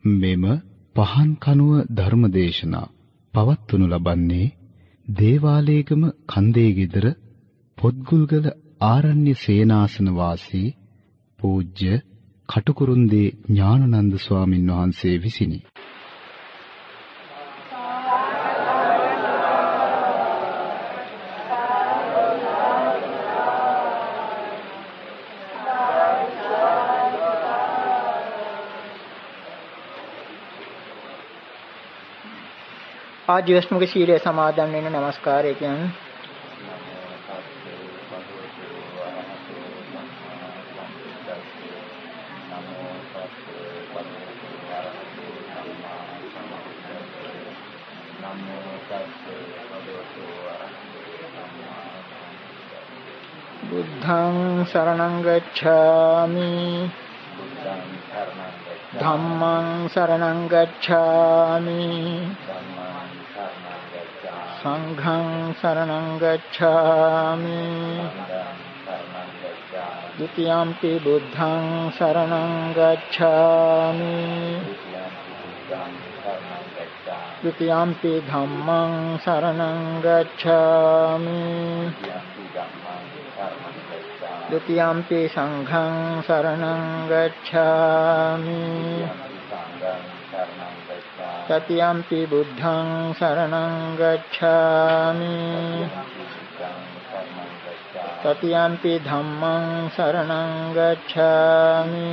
මෙම පහන් කනුව ධර්මදේශනා පවත්වනු ලබන්නේ දේවාලේගම කන්දේ ගෙදර පොත්ගුල්ගල ආරණ්‍ය සේනාසන වාසී පූජ්‍ය කටුකුරුන්දී ඥානানন্দ ස්වාමින් වහන්සේ විසිනි. ආජීවස්මුක සීලය සමාදන් වෙන නමස්කාරය කියන්නේ බුද්ධං शरणं गच्छामि ධම්මං शरणं गच्छामि සංඝං शरणं गच्छामि ဒုတိယံ පි බුද්ධං शरणं गच्छामि ဒုတိယံ පි ධම්මං शरणं गच्छामि ဒုတိယံ පි සංඝං शरणं गच्छामि တတိယံ පි බුද්ධං शरणं गच्छामि တတိယံ පි ධම්මං शरणं गच्छामि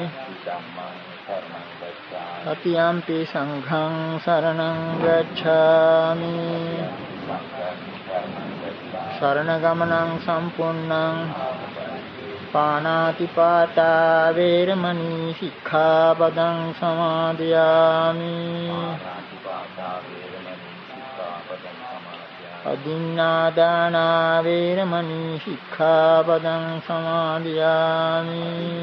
တတိယံ පි සංඝං शरणं गच्छामि สรณกมนังสัมปุณังปานาติปาตาเวรมณีสิกขาปดังสมาธิยามิอดินนาดานาเวรมณีสิกขาปดังสมาธิยามิ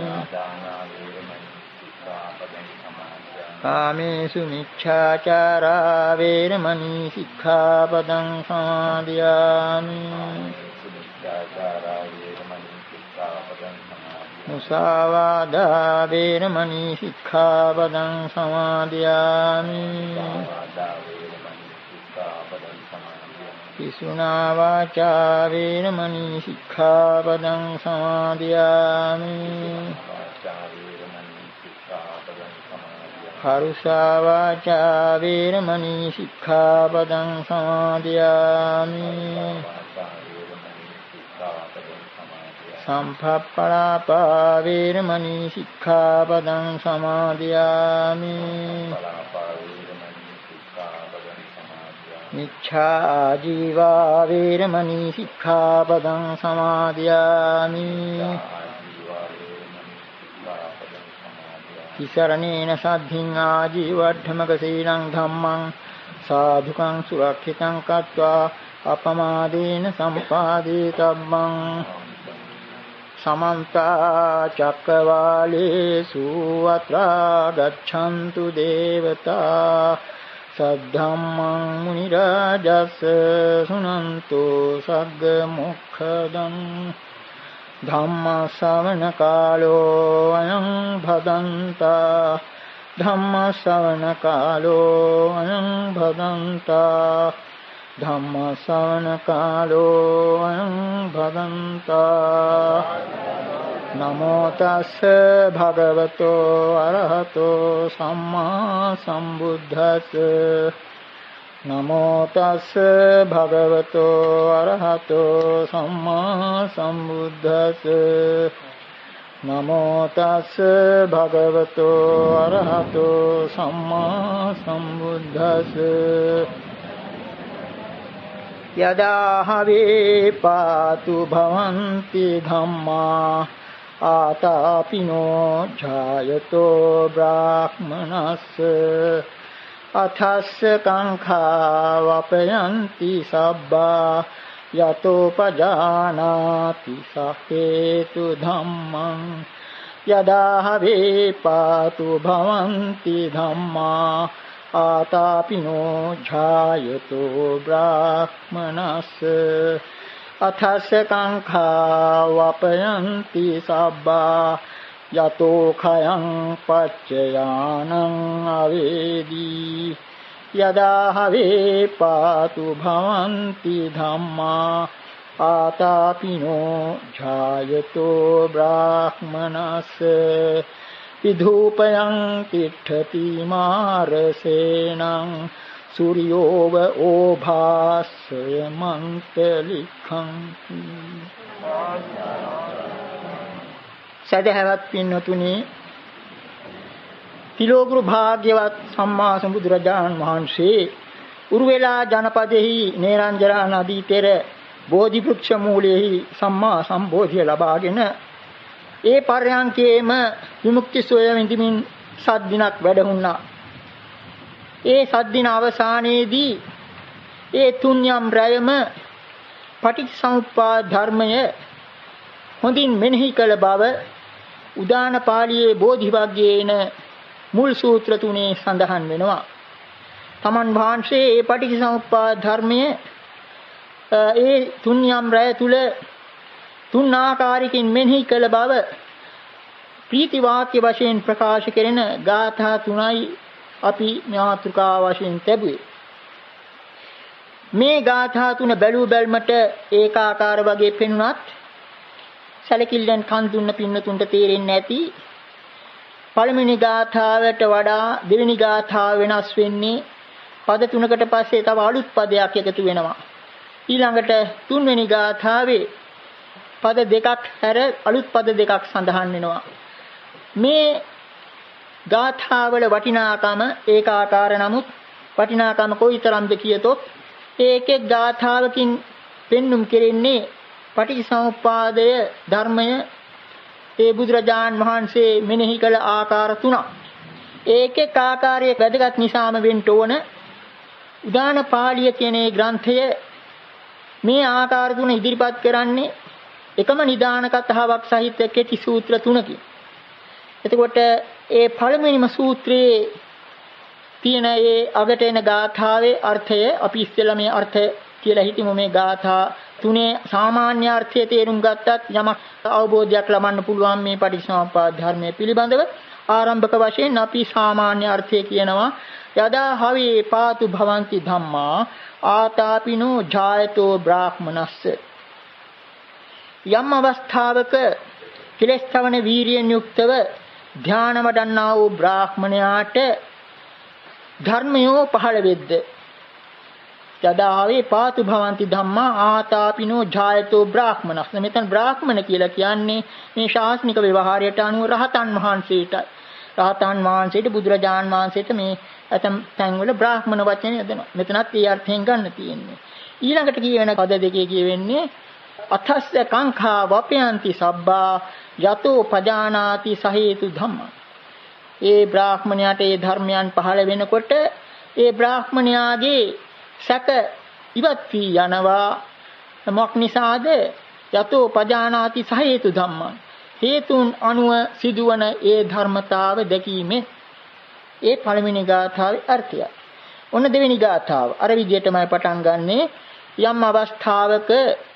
กาเมสุมิจฉาจาราเวรมณีสิกขาปดังสมาธิยามิมุสาวาทาเวรมณีสิกขาปดังสมาธิยามิปิสุนาวาจาเวรมณีสิกขาปดังสมาธิยามิคารุสาวาจาเวรมณีสิกขาปดังสมาธิยามิสัมภัปปะราปาเวรมณีสิกขาปดังสมาธิยามิมิจฉาอาជីวาเวรมณีสิกขาปดังสมาธิยามิทิสรณेนสัทธิงอาជីวัฏฐมกสีลังธัมมังสาธุกังสุรักขิตังกัตวาอัปปมาเดนะสัมปาดิตัมมังसमन्ता चक्रवालेषु अत्रा गच्छन्तु देवता सद्धम्मं मुनिराजस्य शृण्वन्तु सद्गमुखदं धम्मश्रवणकालो अयं भदन्ता धम्मश्रवणकालो अयं भदन्ता धम्मश्रवणकालो अयं भदन्ता नमो तस्से भगवतो अरहतो सम्मा सम्बुद्धस्से नमो तस्से भगवतो अरहतो सम्मा सम्बुद्धस्से नमो तस्से भगवतो अरहतो सम्मा सम्बुद्धस्से यदा हवे पातु भवन्ति धम्मा आतापिनो जायतो ब्राह्मणस्य अथस्य काङ्खा वपयन्ति सब्बा यतोपजानाति सहेतु धम्मं यदा हवे पातु भवन्ति धम्मा आतापिनो जायतो ब्राह्मणस्य अथस्य काङ्खा वपयन्ति सब्बा यतो खयं पच्ययानं යදාහවේ පාතු භවಂತಿ ධම්මා ආතාපිනෝ ජායතෝ බ්‍රාහ්මනස්ස විධූපයං තිට්ඨති මාරසේනං සූර්යෝව ඕභාසය මන්තලිඛං. සදහවත් පින්නතුනි, තිලෝගුරු භාග්‍යවත් සම්මා සම්බුදුරජාණන් වහන්සේ උරුවෙලා ජනපදෙහි නේරංජරා නදී තෙර බෝධි වෘක්ෂ මූලෙහි සම්මා සම්බෝධිය ලබාගෙන ඒ පර්යංකයේම විමුක්ති සෝය විඳිමින් සත් දිනක් වැඩහුණා. ඒ සත් දින අවසානයේදී ඒ තුන්යම් රැයම පටිච්චසමුප්පාද ධර්මය හොඳින් මෙනෙහි කළ බව උදාන පාළියේ බෝධි වග්ගයේන මුල් සූත්‍ර තුනේ සඳහන් වෙනවා. තමන් වහන්සේ ඒ පටිච්චසමුප්පාද ධර්මයේ ඒ තුන්යම් රැය තුල තුන් ආකාරයකින් මෙනෙහි කළ බව ප්‍රීති වාක්‍ය වශයෙන් ප්‍රකාශ කෙරෙන ගාථා තුනයි අපි මාතෘකා වශයෙන් ලැබුවේ. මේ ගාථා තුන බැලූ බැල්මට ඒකාකාර වගේ පෙනුනත් සැලකිල්ලෙන් කන් දුන්න පින්නතුන්ට තේරෙන්නේ නැති පළවෙනි ගාථාවට වඩා දෙවෙනි ගාථාව වෙනස් වෙන්නේ පද තුනකට පස්සේ තව අලුත් පදයක් එකතු වෙනවා. ඊළඟට තුන්වෙනි ගාථාවේ පද දෙකක් හැර අලුත් පද දෙකක් සඳහන් වෙනවා. මේ ගාථාවල වටිනාකම ඒකාකාර නමුත් වටිනාකම කොයිතරම්ද කියතොත් ඒක එක් ගාථාවකින් පෙන්눔 කෙරෙන්නේ පටිච්චසමුප්පාදය ධර්මය ඒ බුදුරජාන් වහන්සේ මෙනෙහි කළ ආකාර තුනක්. ඒක එක් ආකාරයේ වැදගත් නිසාම වෙන්න ඕන. උදාන පාළිය කියන ග්‍රන්ථය මේ ආකාර තුන ඉදිරිපත් කරන්නේ එකම නිදාන කතාවක් සහිත කෙටි සූත්‍ර තුනකින්. එතකොට ඒ පළවෙනිම සූත්‍රයේ තියෙන ඒ අගට එන ගාථාවේ අර්ථය අපි ඉස්සෙල්ලා මේ අර්ථය කියලා හිතමු. මේ ගාථා තුනේ සාමාන්‍ය අර්ථය තේරුම් ගත්තත් යමක් අවබෝධයක් ලබන්න පුළුවන් මේ පටිච්චසමුප්පාද ධර්මයේ පිළිබඳව. ආරම්භක වශයෙන් අපි සාමාන්‍ය අර්ථය කියනවා යදා හවේ පාතු භවಂತಿ ධම්මා ආතාපිනෝ ජායතෝ බ්‍රාහ්මනස්ස. යම් අවස්ථාවක කෙලස්තවන වීරියෙන් යුක්තව ධානය වඩන්නා වූ බ්‍රාහ්මණයාට ධර්මයෝ පහළ වෙද්ද යදාවේ පාතු භවಂತಿ ධම්මා ආතාපිනෝ ජායතෝ බ්‍රාහ්මනස්ස. මෙතන බ්‍රාහ්මණ කියලා කියන්නේ මේ ශාස්ත්‍රික ව්‍යවහාරයට අනුව රහතන් වහන්සේට. රහතන් වහන්සේට බුදුරජාන් වහන්සේට මේ ඇතම් තැන්වල බ්‍රාහ්මණ වචනේ යදෙනවා. මෙතනත් ඒ අර්ථයෙන් ගන්න තියෙන්නේ. ඊළඟට කියවෙන පද දෙකේ කියවෙන්නේ අතස්ස කංඛා වපයන්ති සබ්බා යතෝ පජානාති සහේතු ධම්මා. ඒ බ්‍රාහ්මණයාට ඒ ධර්මයන් පහළ වෙනකොට ඒ බ්‍රාහ්මණයාගේ සැක ඉවත් වී යනවා. මොක් නිසාද? යතෝ පජානාති සහේතු ධම්මා. හේතුන් අනුව සිදුවන ඒ ධර්මතාව දැකීමෙන්. ඒ පළවෙනි ගාථාවේ අර්ථය. ඔන්න දෙවෙනි ගාථාව. අර විදිහටමයි පටන් ගන්නෙ. යම් අවස්ථාවක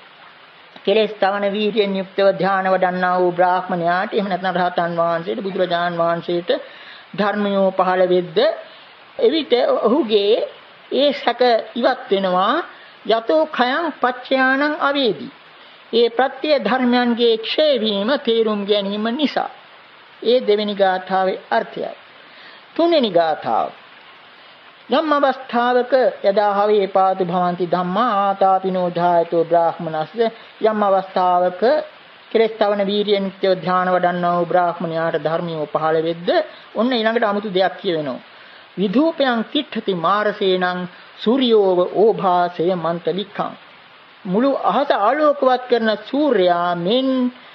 කෙලෙස් තවන වීර්යයෙන් යුක්තව ධානය වඩන්නා වූ බ්‍රාහ්මණයාට එහෙම නැත්නම් රහතන් වහන්සේට බුදුරජාන් වහන්සේට ධර්මයෝ පහළ වෙද්ද එවිට ඔහුගේ ඒ සැක ඉවත් වෙනවා. යතෝ khයං පච්චයානං අවේදී. ඒ ප්‍රත්‍ය ධර්මයන්ගේ ක්ෂය වීම තේරුම් ගැනීම නිසා. ඒ දෙවෙනි ගාථාවේ අර්ථයයි. තුන්වෙනි ගාථාව. යම් අවස්ථාවක යදා හවේ පාතු භවಂತಿ ධම්මා ආතාපිනෝ ධායතෝ බ්‍රාහ්මනස්ස. යම් අවස්ථාවක කෙලස්තවන වීර්යයෙන් යුක්තව ධානය වඩන්නා වූ බ්‍රාහ්මණයාට ධර්මියෝ පහළ වෙද්ද ඔන්න ඊළඟට 아무තු දෙයක් කියවෙනවා. විධූපයන් තිට්ඨති මාරසේනං සූර්යෝව ඕභාසය මන්තලිඛං. මුළු අහස ආලෝකවත් කරන සූර්යයා මෙන්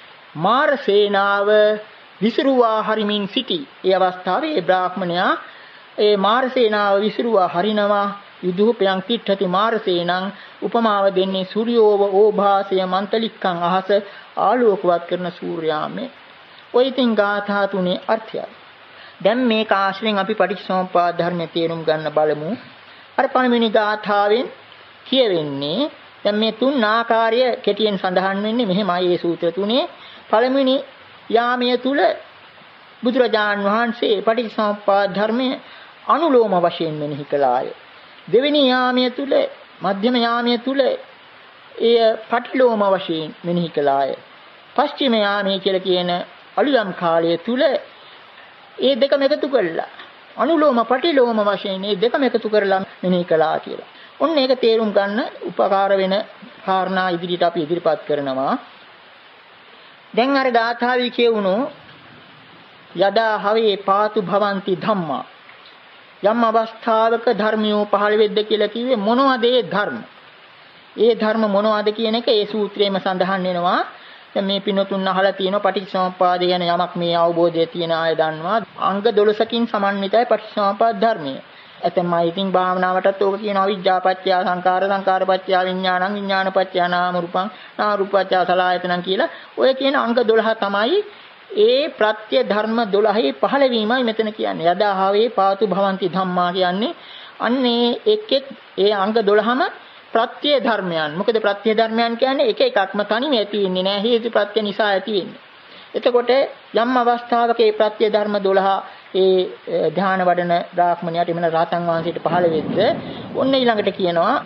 මාරසේනාව විසිරුවා හරිමින් සිටි. ඒ අවස්ථාවේ ඒ බ්‍රාහ්මණයා ඒ මාරසේනාව විසිරුවා හරිනවා. විධූපයන් තිට්ඨති මාරසේනං උපමාව දෙන්නේ සූර්යෝව ඕභාසය මන්තලිඛං අහස ආලෝකවත් කරන සූර්යයා මේ. ඔය ඉතින් ගාථා තුනේ අර්ථයයි. දැන් මේක ආශ්‍රයෙන් අපි පටිච්චසමුප්පාද ධර්මයේ තේරුම් ගන්න බලමු. අර පළවෙනි ගාථාවෙන් කියවෙන්නේ දැන් මේ තුන් ආකාරය කෙටියෙන් සඳහන් වෙන්නේ මෙහෙමයි. මේ සූත්‍ර තුනේ පළවෙනි යාමය තුල බුදුරජාන් වහන්සේ පටිච්චසමුප්පාද ධර්මයේ අනුලෝම වශයෙන් මෙනෙහි කළාය. දෙවෙනි යාමයේ තුල මධ්‍යම යාමයේ තුල එය පටිලෝම වශයෙන් මෙනෙහි කළාය. පස්චිම යාමයේ කියලා කියන අලුයම් කාලයේ තුල ඒ දෙකම එකතු කළා. අනුලෝම පටිලෝම වශයෙන් මේ දෙකම එකතු කරලා මෙනෙහි කළා කියලා. ඔන්න ඒක තේරුම් ගන්න උපකාර වෙන කාරණා ඉදිරියට අපි ඉදිරිපත් කරනවා. දැන් අර ගාථාවේ කියවුණු යදා හවේ පාතු භවಂತಿ ධම්මා යම් අවස්ථාවක ධර්මියෝ පහළ වෙද්ද කියලා කිව්වේ මොනවද ඒ ධර්ම? ඒ ධර්ම මොනවද කියන එක ඒ සූත්‍රයේම සඳහන් වෙනවා. දැන් මේ පින්නතුන් අහලා තියෙනවා පටිච්චසමුප්පාදය ගැන යමක් මේ අවබෝධය තියෙන අය දන්නවා. අංග 12කින් සමන්විතයි පටිච්චසමුප්පාද ධර්මය. එතෙන්මයි ඉතින් භාවනාවටත් ඕක කියනවා විඥාපච්චය සංකාර සංකාරපච්චය විඥානං විඥානපච්චය නාම රූපං නාම රූපපච්චය සලආයතනං කියලා ඔය කියන අංග 12 තමයි ඒ ප්‍රත්‍ය ධර්ම 12 පහළ වීමයි මෙතන කියන්නේ. යදාහවේ පාතු භවಂತಿ ධම්මා කියන්නේ අන්නේ එක් ඒ අංග 12ම ප්‍රත්‍ය ධර්මයන්. මොකද ප්‍රත්‍ය ධර්මයන් කියන්නේ එක එකක්ම තනිව ඇති වෙන්නේ නෑ. හේතු ප්‍රත්‍ය නිසා ඇති වෙන්නේ. එතකොට යම් අවස්ථාවක මේ ප්‍රත්‍ය ධර්ම 12 ඒ ධ්‍යාන වඩන බ්‍රාහ්මණයාට එමන රහතන් වහන්සේට පහළ වෙද්ද ඔන්න ඊළඟට කියනවා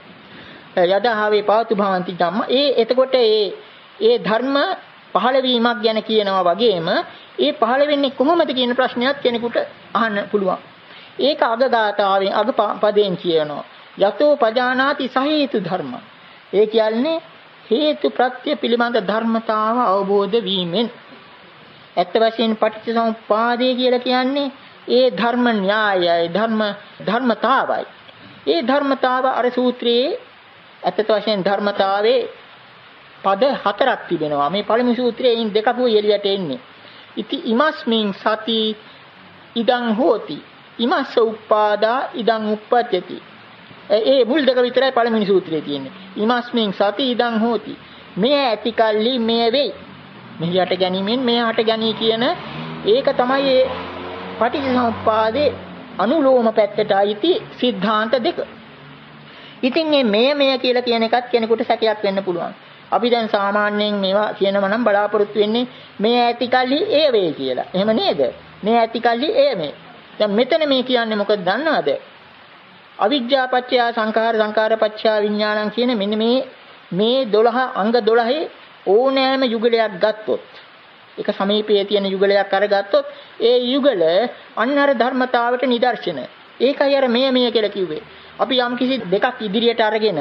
යදාහවේ පාතු භවಂತಿ ධම්මා. එතකොට ඒ ධර්ම පහළ වීමක් ගැන කියනවා වගේම ඒ පහළ වෙන්නේ කොහොමද කියන ප්‍රශ්නයක් කෙනෙකුට අහන්න පුළුවන්. ඒක අගගාතාවෙන් අග පදයෙන් කියනවා. යතෝ පජානාති සහේතු ධර්ම. ඒ කියන්නේ හේතු ප්‍රත්‍ය පිළිබඳ ධර්මතාව අවබෝධ වීමෙන්. ඇත්ත වශයෙන් පටිච්චසමුප්පාදය කියලා කියන්නේ ඒ ධර්ම න්‍යායයි ධර්මතාවයි. ඒ ධර්මතාව අර සූත්‍රයේ ඇත්ත වශයෙන් ධර්මතාවේ පද 4ක් තිබෙනවා. මේ පළමු සූත්‍රයේ ඉන් දෙකක් එළියට එන්නේ. ඉති ඉමස්මින් සති ඉදං හෝති. ඉමස්ස උප්පාදා ඉදං උප්පජ්ජති. ඒ මුල් දෙක විතරයි පළවෙනි සූත්‍රයේ තියෙන්නේ. ඉමස්මින් සති ඉදං හෝති. මේ ඇති කල්ලි මේ වෙයි. මෙහි යට ගැනීමෙන් මේ හට ගැනී කියන ඒක තමයි ඒ පටිච්චසමුප්පාදේ අනුලෝම පැත්තට අයිති સિદ્ધාන්ත දෙක. ඉතින් මේ කියලා කියන එකත් කෙනෙකුට සැකයක් වෙන්න පුළුවන්. අපි දැන් සාමාන්‍යයෙන් මේවා කියනවා නම් බලාපොරොත්තු වෙන්නේ මේ ඇති කල්ලි ඒ වේ කියලා. එහෙම නේද? මේ ඇති කල්ලි ඒ මේ. දැන් මෙතන මේ කියන්නේ මොකද දන්නවද? අවිජ්ජා පත්‍ය සංඛාර සංඛාර පත්‍ය විඥානං කියන මෙන්න මේ 12 අංග 12 ඕනෑම යුගලයක් ගත්තොත් ඒක සමීපයේ තියෙන යුගලයක් අරගත්තොත් ඒ යුගල අන්නර ධර්මතාවට නිදර්ශන. ඒකයි අර මේ කියලා කිව්වේ. අපි යම් කිසි දෙකක් ඉදිරියට අරගෙන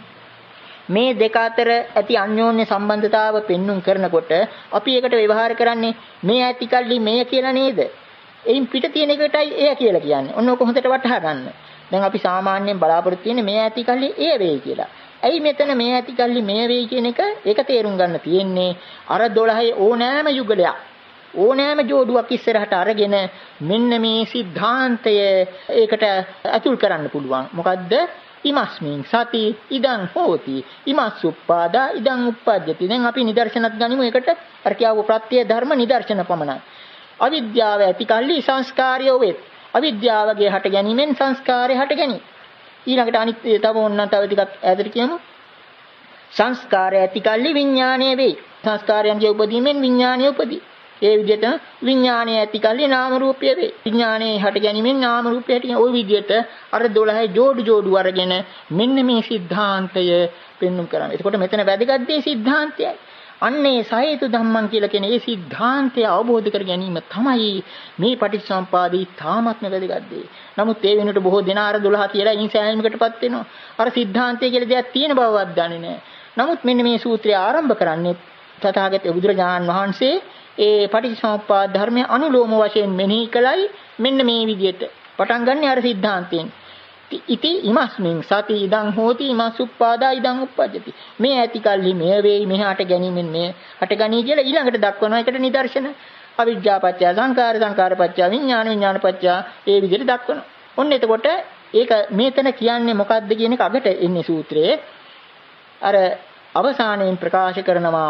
මේ දෙක අතර ඇති අන්‍යෝන්‍ය සම්බන්ධතාව පෙන්눔 කරනකොට අපි ඒකට ව්‍යවහාර කරන්නේ මේ ඇති කල්ලි මේ කියලා නේද? එයින් පිට තියෙන එකටයි එය කියලා කියන්නේ. ඔන්න ඔක හොඳට වටහා ගන්න. දැන් අපි සාමාන්‍යයෙන් බලාපොරොත්තු වෙන්නේ මේ ඇති කල්ලි ඒ වෙයි කියලා. ඇයි මෙතන මේ ඇති කල්ලි මේ වෙයි කියන එක ඒක තේරුම් ගන්න තියෙන්නේ අර 12 ඕනෑම යුගලයක් ඕනෑම ජෝඩුවක් ඉස්සරහට අරගෙන මෙන්න මේ સિદ્ધාන්තය ඒකට අතුල් කරන්න පුළුවන්. මොකද්ද? ඉමස්මින් සති ඉදං හෝති ඉමස්සුප්පාදා ඉදං උප්පජ්ජති. දැන් අපි නිදර්ශනත් ගනිමු ඒකට. අර කියව ප්‍රත්‍ය ධර්ම නිදර්ශන පමණයි. අවිද්‍යාව ඇති කල්ලි සංස්කාරය වෙත්. අවිද්‍යාවගේ හට ගැනීමෙන් සංස්කාරය හට ගැනී. ඊළඟට අනිත් තව ඕනනම් තව ටිකක් ඈතට කියමු. සංස්කාරය ඇති කල්ලි විඥානය වෙයි. සංස්කාරයන්ගේ උපදීමෙන් විඥානය උපදී. ඒ විදිහට විඥානය ඇති කල්ලි නාම රූපය වෙයි. විඥානයේ හට ගැනීමෙන් නාම රූපය ඇති. ওই විදිහට අර 12 ජෝඩු අරගෙන මෙන්න මේ સિદ્ધාන්තය පෙන්눔 කරනවා. එතකොට මෙතන වැදගත් දේ સિદ્ધාන්තයයි. අන්නේ සහේතු ධම්මං කියලා කියන ඒ સિદ્ધාන්තය අවබෝධ කර ගැනීම තමයි මේ පටිච්චසමුපාදේ තාමත්ම වැදගත් දේ. නමුත් ඒ වෙනුවට බොහෝ දෙනා අර 12 කියලා ඉන් සෑහීමකටපත් වෙනවා. අර સિદ્ધාන්තය කියලා දෙයක් තියෙන බවවත් දන්නේ නැහැ. නමුත් මෙන්න මේ සූත්‍රය ආරම්භ කරන්නේ තථාගත බුදුරජාණන් වහන්සේ ඒ පටිච්චසමුප්පාද ධර්මය අනුලෝම වශයෙන් මෙනෙහි කළයි මෙන්න මේ විදිහට. පටන් ගන්න අර સિદ્ધාන්තයෙන්. ඉති ඉමස්මින් සති ඉදං හෝති ඉමස්සුප්පාදා ඉදං උප්පජ්ජති. මේ ඇති කල්ලි මේ වේයි මෙහාට ගැනීමෙන් මේ හට ගනී කියලා ඊළඟට දක්වනවා. ඒකට නිදර්ශන අවිජ්ජා පත්‍ය සංඛාර සංඛාර පත්‍ය විඥාන විඥාන පත්‍ය ඒ විදිහට දක්වනවා. ඔන්න එතකොට ඒක මේතන කියන්නේ මොකද්ද කියන එක අගට එන්නේ සූත්‍රයේ. අර අවසානයෙන් ප්‍රකාශ කරනවා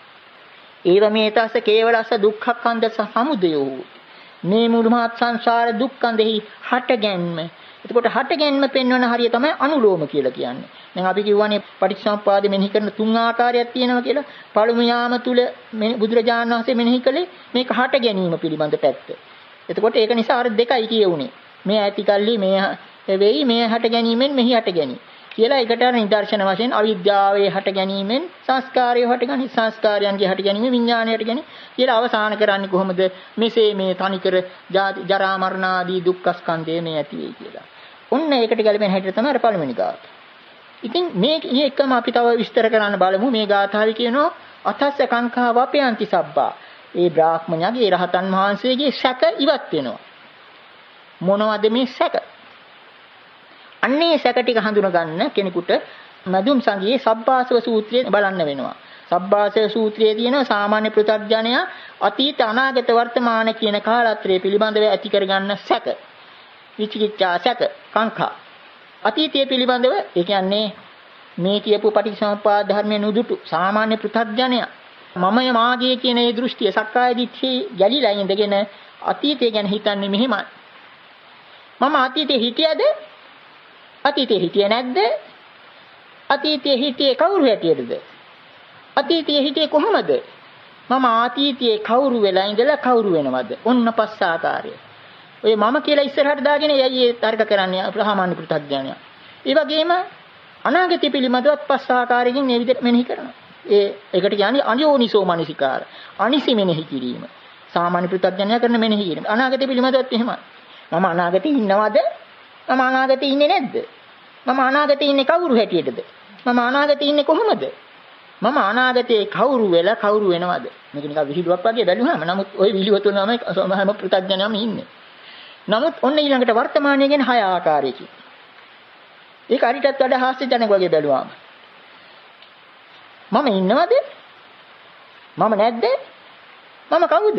ඒව මේතස්ස කේවලස්ස දුක්ඛක්ඛන්ද සමුදයෝ. මේ මුළු මහත් සංසාර දුක්ඛන්දෙහි හටගැන්ම. එතකොට හටගැන්ම පෙන්වන හරිය තමයි අනුලෝම කියලා කියන්නේ. දැන් අපි කියවනේ පටිච්චසමුප්පාදෙ මෙනෙහි කරන තුන් ආකාරයක් තියෙනවා කියලා. පළමු යාම තුල බුදුරජාණන් වහන්සේ මෙනෙහි කළේ මේක හට ගැනීම පිළිබඳ පැත්ත. එතකොට ඒක නිසා අර දෙකයි කියුනේ. මේ ඇති කල්ලි මේ වෙයි මේ හට ගැනීමෙන් මෙහි හට ගැනී කියලා එකට නිදර්ශන වශයෙන් අවිද්‍යාවේ හට ගැනීමෙන් සංස්කාරය හට ගැනී සංස්කාරයන්ගේ හට ගැනීම විඥාණයට ගැනී කියලා අවසාන කරන්නේ කොහොමද මෙසේ මේ තනිකර ජරා මරණ ආදී දුක්ඛ ස්කන්ධය මේ ඇති වෙයි කියලා. ඔන්න ඒකට ගැලපෙන හැටියට තමයි අර පළවෙනි ගාථා. ඉතින් මේ එකම අපි තව විස්තර කරන්න බලමු. මේ ගාථාවේ කියනවා අතස්ස කංකා වපයන්ති සබ්බා. ඒ බ්‍රාහ්මණයාගේ රහතන් වහන්සේගේ සැක ඉවත් වෙනවා. මොනවද මේ සැක? අන්නේ සැක ටික හඳුන ගන්න කෙනෙකුට මදුම් සංගයේ සබ්බාසව සූත්‍රය බලන්න වෙනවා. සබ්බාසව සූත්‍රයේ තියෙන සාමාන්‍ය පෘථග්ජනයා අතීත අනාගත වර්තමාන කියන කාලත්‍රය පිළිබඳව ඇති කරගන්න සැක. විචිකිච්ඡා සැක කාංකා. අතීතයේ පිළිබඳව ඒ කියන්නේ මේ කියපු පටිච්චසමුප්පාද ධර්මයේ නුදුටු සාමාන්‍ය පෘථග්ජනයා මමය මාගේ කියන ඒ දෘෂ්ටිය සක්කාය දිට්ඨිය ගැලිලා ඉඳගෙන අතීතය ගැන හිතන්නේ මෙහෙමයි. මම අතීතේ හිටියද? අතීතේ හිටියේ නැද්ද? අතීතයේ හිටියේ කවුරු හැටියටද? අතීතයේ හිටියේ කොහොමද? මම අතීතයේ කවුරු වෙලා ඉඳලා කවුරු වෙනවද? ඔන්න පස් ආකාරය. ඔය මම කියලා ඉස්සරහට දාගෙන යයි ඒ තර්ක කරන්නේ සාමාන්‍ය පෘථග්ජනයා. ඒ වගේම අනාගතය පිළිබඳවත් පස් ආකාරයකින් මේ විදිහට මෙනෙහි කරනවා. ඒකට කියන්නේ අනියෝනිසෝ මනසිකාර. අනිසි මෙනෙහි කිරීම. සාමාන්‍ය පෘථග්ජනයා කරන මෙනෙහි කිරීම. අනාගතය පිළිබඳවත් එහෙමයි. මම අනාගතේ ඉන්නවද? මම අනාගතේ ඉන්නේ නැද්ද? මම අනාගතේ ඉන්නේ කවුරු හැටියටද? මම අනාගතේ ඉන්නේ කොහොමද? මම අනාගතේ කවුරු වෙලා කවුරු වෙනවද? මේක නිකන් විහිළුවක් වගේ බැලුවාම නමුත් ওই විහිළුව තුනම හැම පෘථග්ජනයම ඉන්නේ. නමුත් ඔන්න ඊළඟට වර්තමානයේ ගැන 6 ආකාරයකින්. ඒක හරියටත් වඩා හාස්‍යජනක වගේ බැලුවාම. මම ඉන්නවද? මම නැද්ද? මම කවුද?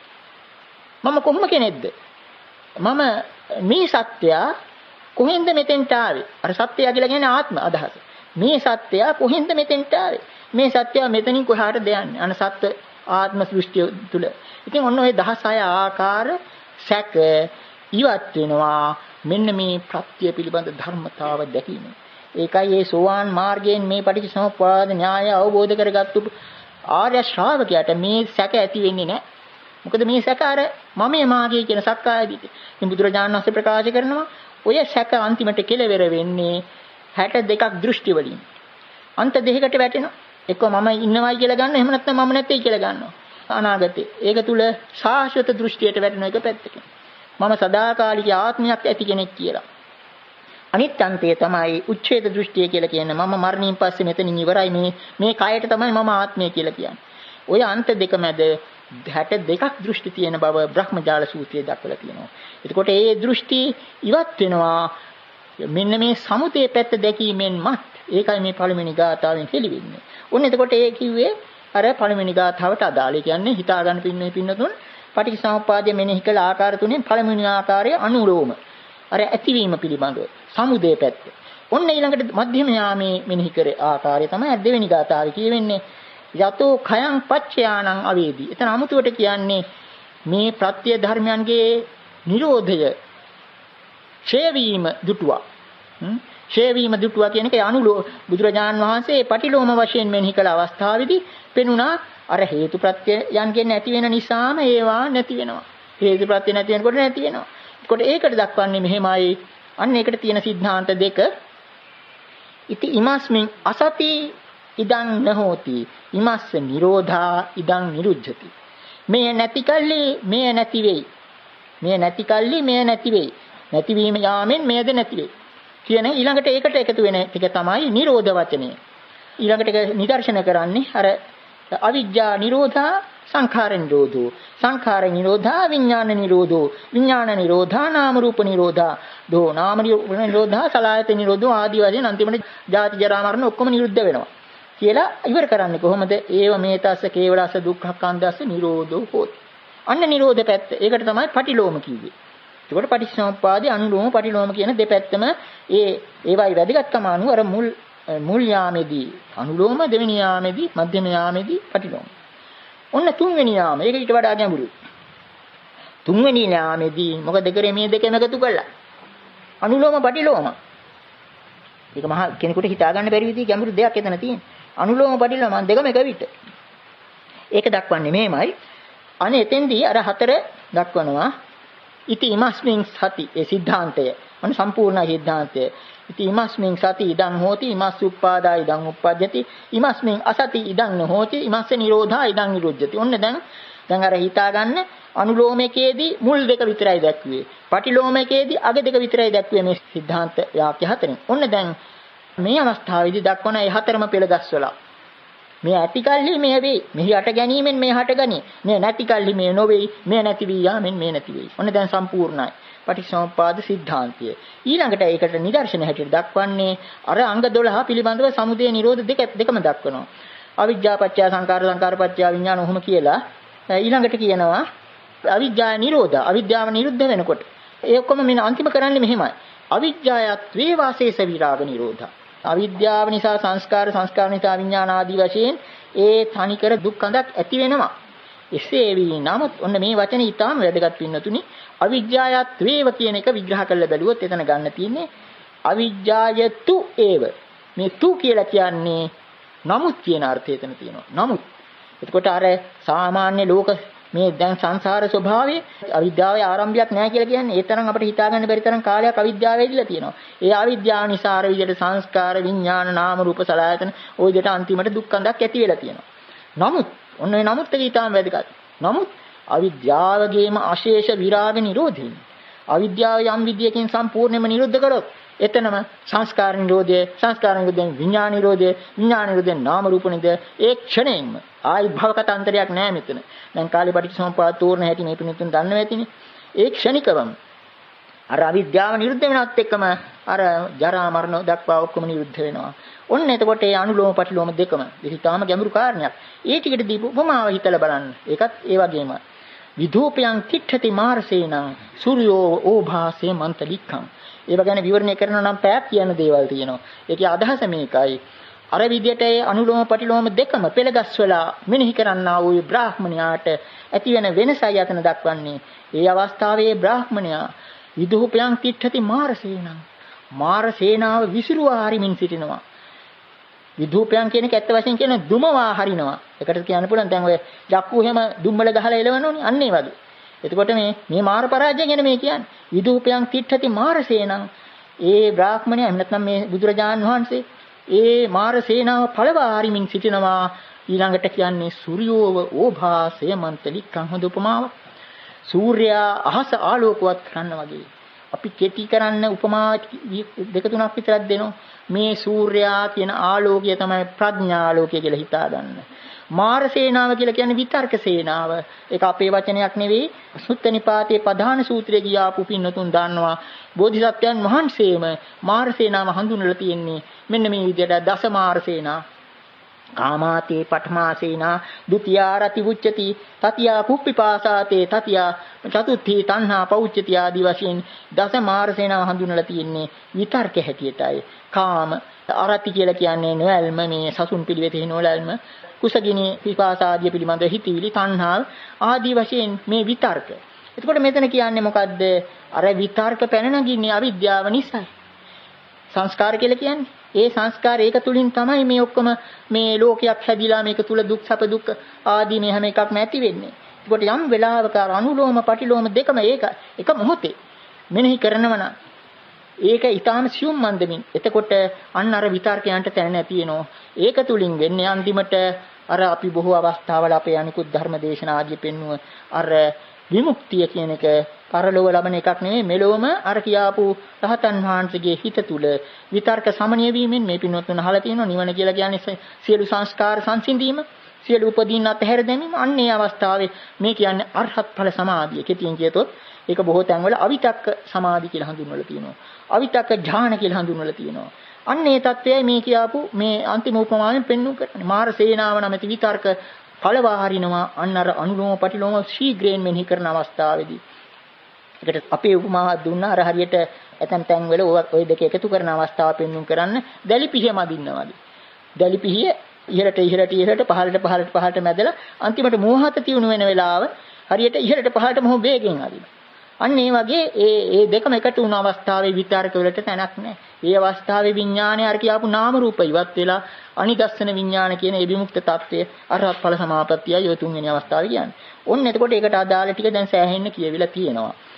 මම කොහොම කෙනෙක්ද? මම මේ සත්‍යය කොහෙන්ද මෙතෙන්ට ආවේ? අර සත්‍යය කියලා කියන්නේ ආත්ම අදහස. මේ සත්‍යය කොහෙන්ද මෙතෙන්ට ආවේ? මේ සත්‍යය මෙතනින් කොහාටද යන්නේ? අන සත්‍ය ආත්ම සෘෂ්ටිය තුල. ඉතින් ඔන්න ඔය 16 ආකාර සැක ඉවත් වෙනවා. මෙන්න මේ ප්‍රත්‍ය පිළිබඳ ධර්මතාව දැකීම. ඒකයි මේ සෝවාන් මාර්ගයෙන් මේ පටිච්චසමුප්පාද න්‍යාය අවබෝධ කරගත්තු ආර්ය ශ්‍රාවකයාට මේ සැක ඇති වෙන්නේ නැහැ. මොකද මේ සැක අර මමයේ මාගේ කියන සක්කාය දිට්ඨිය. ඉතින් බුදුරජාණන් වහන්සේ ප්‍රකාශ කරනවා ඔය සැක අන්තිමට කෙලවර වෙන්නේ 62ක් දෘෂ්ටි වලින්. අන්ත දෙකකට වැටෙනවා. එක්ක මම ඉන්නවයි කියලා ගන්නවා. එහෙම නැත්නම් මම නැtei කියලා ගන්නවා. අනාගතේ. ඒක තුල සාශ්වත දෘෂ්ටියට වැටෙන එක පැත්තකින්. මම සදාකාලික ආත්මයක් ඇති කෙනෙක් කියලා. අනිත් අන්තය තමයි උච්ඡේද දෘෂ්ටිය කියලා කියන්නේ. මම මරණින් පස්සේ මෙතනින් ඉවරයි මේ කයට තමයි මම ආත්මය කියලා කියන්නේ. ওই අන්ත දෙක මැද 62ක් දෘෂ්ටි තියෙන බව බ්‍රහ්මජාල සූත්‍රයේ දක්වලා තියෙනවා. එතකොට මේ දෘෂ්ටි ඉවත් වෙනවා මෙන්න මේ සමුතේ පැත්ත දැකීමෙන්මත්. ඒකයි මේ පළවෙනි ගාථාවෙන් හෙළිවෙන්නේ. ඔන්න එතකොට ඒ කිව්වේ අර පළවෙනි ගාථාවට අදාළ. ඒ කියන්නේ හිතා ගන්න පින්නතුන් පටිච්චසමුප්පාදයේ මෙනෙහි කළ ආකාර තුනෙන් පළවෙනි ආකාරය අනුලෝම. අර ඇතිවීම පිළිබඳව සමුදේ පැත්ත. ඔන්න ඊළඟට මධ්‍යම යාමේ මෙනෙහි කරේ ආකාරය තමයි දෙවෙනි ගාථාවේ කියවෙන්නේ. යතෝ khයං පච්චයානං අවේදී. එතන අමුතුවට කියන්නේ මේ ප්‍රත්‍ය ධර්මයන්ගේ නිරෝධය ඡේවීම දුටුවා. ඡේවීම දුටුවා කියන එකේ අනුලෝ බුදුරජාන් වහන්සේ පටිලෝම වශයෙන් මෙනෙහි කළ අවස්ථාවේදී පෙනුණා අර හේතු ප්‍රත්‍යයන්ගෙන් නැති වෙන නිසාම ඒවා නැති වෙනවා. හේතු ප්‍රත්‍ය නැති වෙනකොට නැති වෙනවා. ඒකට ඒකට දක්වන්නේ මෙහෙමයි. අන්න ඒකට තියෙන સિદ્ધාන්ත දෙක. ඉති ඉමස්මින් අසති ඉදං නහෝති ඉමස්ස නිරෝධා ඉදං නිරුද්ධති. මේ නැති කල්ලි මේ නැති වෙයි. මේ නැති කල්ලි මේ නැති වෙයි. නැතිවීම යාමෙන් මේද නැති වෙයි. කියන ඊළඟට ඒකට එකතු වෙන ටික තමයි නිරෝධ වචනය. ඊළඟට ඒක නිදර්ශන කරන්නේ අර අවිජ්ජා නිරෝධා සංඛාර නිරෝධෝ සංඛාර නිරෝධා විඥාන නිරෝධෝ විඥාන නිරෝධා නාම රූප නිරෝධා දෝ නාම රූප නිරෝධා සලආයත නිරෝධෝ ආදී වශයෙන් අන්තිමට ජාති ජරා මරණ ඔක්කොම නිරුද්ධ වෙනවා කියලා ඉවර කරන්නේ කොහොමද? ඒව මේතස්ස කේවලස්ස දුක්ඛක්ඛන්දස්ස නිරෝධෝ හෝති. අන්න නිරෝධ පැත්ත. ඒකට තමයි පටිලෝම කිව්වේ. ඒකට පටිච්චසමුප්පාදේ අනුලෝම පටිලෝම කියන දෙපැත්තම ඒවයි වැදගත්කම අනුව අර මුල් යාමේදී අනුලෝම, දෙවෙනි යාමේදී මධ්‍යම යාමේදී පටිලෝම. ඔන්න තුන්වෙනි යාම. ඒක ඊට වඩා ගැඹුරුයි. තුන්වෙනි යාමේදී මොකද කරේ මේ දෙකම එකතු කළා? අනුලෝම පටිලෝම. ඒක මහා කෙනෙකුට හිතා ගන්න බැරි විදිහේ ගැඹුරු දෙයක් එතන තියෙනවා. අනුලෝම පටිලෝම දෙකම එක විට. ඒක දක්වන්නේ මේමයි. අනේ එතෙන්දී අර හතර දක්වනවා. ඉති ඉමස්මින් සති ඒ සිද්ධාන්තය අනු සම්පූර්ණ සිද්ධාන්තය. ඉති ඉමස්මින් සති ඉදං හෝති ඉමස් උප්පාදා ඉදං උප්පජ්ජති ඉමස්මින් අසති ඉදං නොහෝති ඉමස්ස නිරෝධා ඉදං නිරුද්ධති. ඔන්න දැන් අර හිතා ගන්න අනුලෝමකයේදී මුල් දෙක විතරයි දැක්ුවේ. පටිලෝමකයේදී අග දෙක විතරයි දැක්ුවේ මේ සිද්ධාන්ත වාක්‍ය හතරෙන්. ඔන්න දැන් මේ අවස්ථාවේදී දක්වන ඒ හතරම පෙළගස්වලා මේ ඇති කල්හි මේ වෙයි. මෙහි අට ගැනීමෙන් මේ හට ගනී. මේ නැති කල්හි මේ නොවේයි. මේ නැති වී යාමෙන් මේ නැති වෙයි. ඔන්න දැන් සම්පූර්ණයි. පටිච්චසමුප්පාද සිද්ධාන්තය. ඊළඟට ඒකට නිදර්ශන හැටියට දක්වන්නේ අර අංග 12 පිළිබඳව සමුදය නිරෝධ දෙකම දක්වනවා. අවිජ්ජා පත්‍ය සංකාර සංකාර පත්‍ය විඥාන ඔහොම කියලා ඊළඟට කියනවා අවිජ්ජා නිරෝධ. අවිද්‍යාව නිරුද්ධ වෙනකොට ඒ ඔක්කොම මෙන්න අන්තිම කරන්නේ මෙහෙමයි. අවිජ්ජායත් වේ වාසේස විරාග නිරෝධ. අවිද්‍යාව නිසා සංස්කාර සංස්කාර නිසා විඥාන ආදී වශයෙන් ඒ තනිකර දුක් කඳක් ඇති වෙනවා. එසේ වී නමුත් ඔන්න මේ වචනේ ඊටාම වැදගත් පින්නතුනි. අවිජ්ජායත් වේව කියන එක විග්‍රහ කරලා බැලුවොත් එතන ගන්න තියෙන්නේ අවිජ්ජායතු ඒව. මේ තු කියලා කියන්නේ නමුත් කියන අර්ථය එතන තියෙනවා. නමුත් එතකොට අර සාමාන්‍ය ලෝක මේ දැන් සංසාර ස්වභාවයේ අවිද්‍යාවේ ආරම්භයක් නැහැ කියලා කියන්නේ ඒ තරම් අපිට හිතා ගන්න බැරි තරම් කාලයක් අවිද්‍යාව ඇවිල්ලා තියෙනවා. ඒ අවිද්‍යාව නිසා අර විදිහට සංස්කාර විඥාන නාම රූප සලආයතන ওই දෙයට අන්තිමට දුක් කඳක් ඇති වෙලා තියෙනවා. නමුත් ඔන්න ඒ නමුත් එක ඊටාම වැදගත්. නමුත් අවිද්‍යාවගේම අශේෂ විරාග නිරෝධයෙන් අවිද්‍යාව යම් විදියකින් සම්පූර්ණයෙන්ම නිරුද්ධ කරොත් එතනම සංස්කාර නිරෝධය සංස්කාර නිරෝධයෙන් විඥාන නිරෝධය විඥාන නිරෝධයෙන් නාම රූප නිරෝධය ඒ ක්ෂණයෙන්ම ආයි භවකතාන්තරයක් නැහැ මෙතන. දැන් කාලේ පටිච්චසමුප්පාද තෝරන හැටි මේ පිණිතුන් දන්නව ඇතිනේ. ඒ ක්ෂණිකවම අර අවිද්‍යාව නිරුද්ධ වෙනවත් එක්කම අර ජරා මරණ දක්වා ඔක්කොම නිරුද්ධ වෙනවා. ඔන්න එතකොට ඒ අනුලෝම පටිලෝම දෙකම ඉතාලම ගැඹුරු කාරණයක්. ඒ ටිකට දීපු උපමාව හිතලා බලන්න. ඒකත් ඒ වගේම විධූපයන් තිට්ඨති මාර්සේනං සූර්යෝ ඕභාසේ මන්තලික්ඛං. ඒව ගැන විවරණය කරනවා නම් පැයක් කියන දේවල් තියෙනවා. ඒකේ අදහස මේකයි. අර විදියට ඒ අනුලෝම පටිලෝම දෙකම පෙළගස්වලා මෙනෙහි කරන්නා වූ බ්‍රාහ්මණයාට ඇති වෙන වෙනසයි අතන දක්වන්නේ. ඒ අවස්ථාවේ බ්‍රාහ්මණයා විධූපයන් තිට්ඨති මාර්සේනං මාර්සේනාව විසිරුවා හරිමින් සිටිනවා. විධූපයන් කියන එක ඇත්ත වශයෙන් කියන දුමවා හරිනවා. ඒකට කියන්න පුළුවන් දැන් ඔය ජක්කු එහෙම දුම්බල ගහලා එලවනෝනේ අන්න ඒ වගේ. එතකොට මේ මාර පරාජය ගැන මේ කියන්නේ විධූපයන් තිට්ඨති මාරසේනං ඒ බ්‍රාහ්මණයා එහෙම නැත්නම් මේ බුදුරජාන් වහන්සේ ඒ මාර සේනාව පළවා හරිමින් සිටිනවා. ඊළඟට කියන්නේ සූර්යෝව ඕභාසය මන්තලික්ඛං හොඳ උපමාවක්. සූර්යයා අහස ආලෝකවත් කරන්න වගේ. අපි කෙටි කරන්න උපමා දෙක තුනක් විතරක් දෙනවා. මේ සූර්යයා කියන ආලෝකය තමයි ප්‍රඥාලෝකය කියලා හිතා ගන්න. මාර සේනාව කියලා කියන්නේ විතර්ක සේනාව. ඒක අපේ වචනයක් නෙවෙයි. සුත්ත නිපාතේ ප්‍රධාන සූත්‍රයේ ගියාපු පින්නතුන් දන්නවා. බෝධිසත්වයන් වහන්සේම මාර සේනාව හඳුන්වලා තියෙන්නේ මෙන්න මේ විදිහට දස මාර සේනා. කාමාතේ පඨමා සේනා ဒုတိ රති උච්චති තතියා කුප්පිපාසාතේ තතියා චතුත්ථි තණ්හා පෞච්චති ආදී වශයෙන් දස මාර සේනාව හඳුන්වලා තියෙන්නේ විතර්ක හැටියටයි. කාම අරති කියලා කියන්නේ නොයල්ම මේ සසුන් පිළිවෙතේ නොයල්ම කුසගිනි පිපාසාදී පිළිබඳ හිතවිලි තණ්හා ආදී වශයෙන් මේ විතර්ක. එතකොට මෙතන කියන්නේ මොකද්ද? අර විතර්ක පැන නගින්නේ අවිද්‍යාව නිසායි. සංස්කාර කියලා කියන්නේ ඒ සංස්කාර ඒක තුලින් තමයි මේ ඔක්කොම මේ ලෝකයක් හැදිලා මේක තුල දුක් සැප දුක් ආදී මේ හැම එකක්ම ඇති වෙන්නේ. ඒකට යම් වෙලාවක අනුලෝම පටිලෝම දෙකම එක මොහොතේ මෙනෙහි කරනවා නම් ඒක ඊටාම සියුම් මන්දමින් එතකොට අන්න අර විතර්කයන්ට තැන නැති වෙනවා. ඒක තුලින් වෙන්නේ අන්තිමට අර අපි බොහෝ අවස්ථාවල අපේ අනිකුත් ධර්ම දේශනා ආදී පෙන්නුව අර විමුක්තිය කියන එක පරලෝව ලබන එකක් නෙමෙයි මෙලොවම අර කියාපු රහතන් වහන්සේගේ හිත තුල විතර්ක සමනය වීමෙන් මේ පින්වත්තුන් අහලා තියෙනවා නිවන කියලා කියන්නේ සියලු සංස්කාර සංසිඳීම සියලු උපදීන් අතහැර දැමීම. අන්න ඒ අවස්ථාවේ මේ කියන්නේ අරහත් ඵල සමාධිය. කෙටියෙන් කියතොත් ඒක බොහෝ තැන්වල අවිතක්ක සමාධි කියලා හඳුන්වලා තියෙනවා. අවිතක්ක ඥාන කියලා හඳුන්වලා තියෙනවා. අන්න ඒ தත්වයයි මේ කියාපු මේ අන්තිම උපමාවෙන් පෙන්වු කරන්නේ. මාර සේනාව නැමැති විතර්ක පළවා හරිනවා අන්න අර අනුලෝම පටිලෝම ශීඝ්‍රයෙන් මෙනෙහි කරන අවස්ථාවේදී. ඒකට අපේ උපමාවක් දුන්නා අර හරියට ඇතන් තැන්වල ওই දෙක එකතු කරන අවස්ථාව පෙන්වුම් කරන්න දැලිපිහිය මදින්නවා වගේ. දැලිපිහිය ඉහළට පහළට මැදලා අන්තිමට මෝහත තියුණු වෙන වෙලාව හරියට ඉහළට පහළට මොහොත වේගෙන් අදිනවා. අන්න ඒ වගේ ඒ දෙකම එකට වුණ අවස්ථාවේ විතර්ක වලට තැනක් නැහැ. ඒ අවස්ථාවේ විඥානය අර කියාපු නාම රූප ඉවත් වෙලා අනිදස්සන විඥාන කියන ඒ විමුක්ත tattවය අරහත් ඵල සමාපත්තියයි ඔය තුන්වෙනි අවස්ථාවේ කියන්නේ. ඔන්න එතකොට ඒකට අදාළ ටික දැන් සෑහෙන්න කියවිලා තියෙනවා.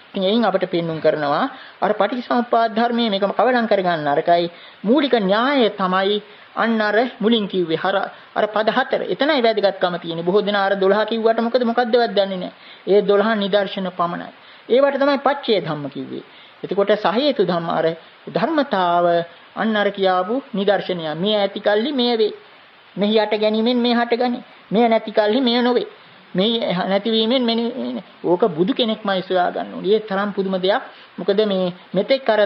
ඉතින් එයින් අපට පෙන්눔 කරනවා අර පටිච්චසමුප්පාද ධර්මයේ මේකම කවලම් කරගන්න අරකයි මූලික න්‍යාය තමයි අන්න අර මුලින් කිව්වේ අර පද හතර. එතනයි වැදගත්කම තියෙන්නේ. බොහෝ දෙනා අර 12 කිව්වට මොකද්දවත් දන්නේ නැහැ. ඒ 12 නිදර්ශන පමණයි. ඒවට තමයි පච්චේ ධම්ම කිව්වේ. එතකොට සහේතු ධම්ම අර ධර්මතාව අන්න අර කියාපු නිදර්ශනය. මේ ඇති කල්ලි මේ වේ. මෙහි යට ගැනීමෙන් මේ හට ගනි. මේ නැති කල්ලි මේ නොවේ. මේ නැතිවීමෙන් මෙනි ඕක බුදු කෙනෙක්මයි සොයා ගන්න ඕනේ. ඒ තරම් පුදුම දෙයක්. මොකද මේ මෙතෙක් අර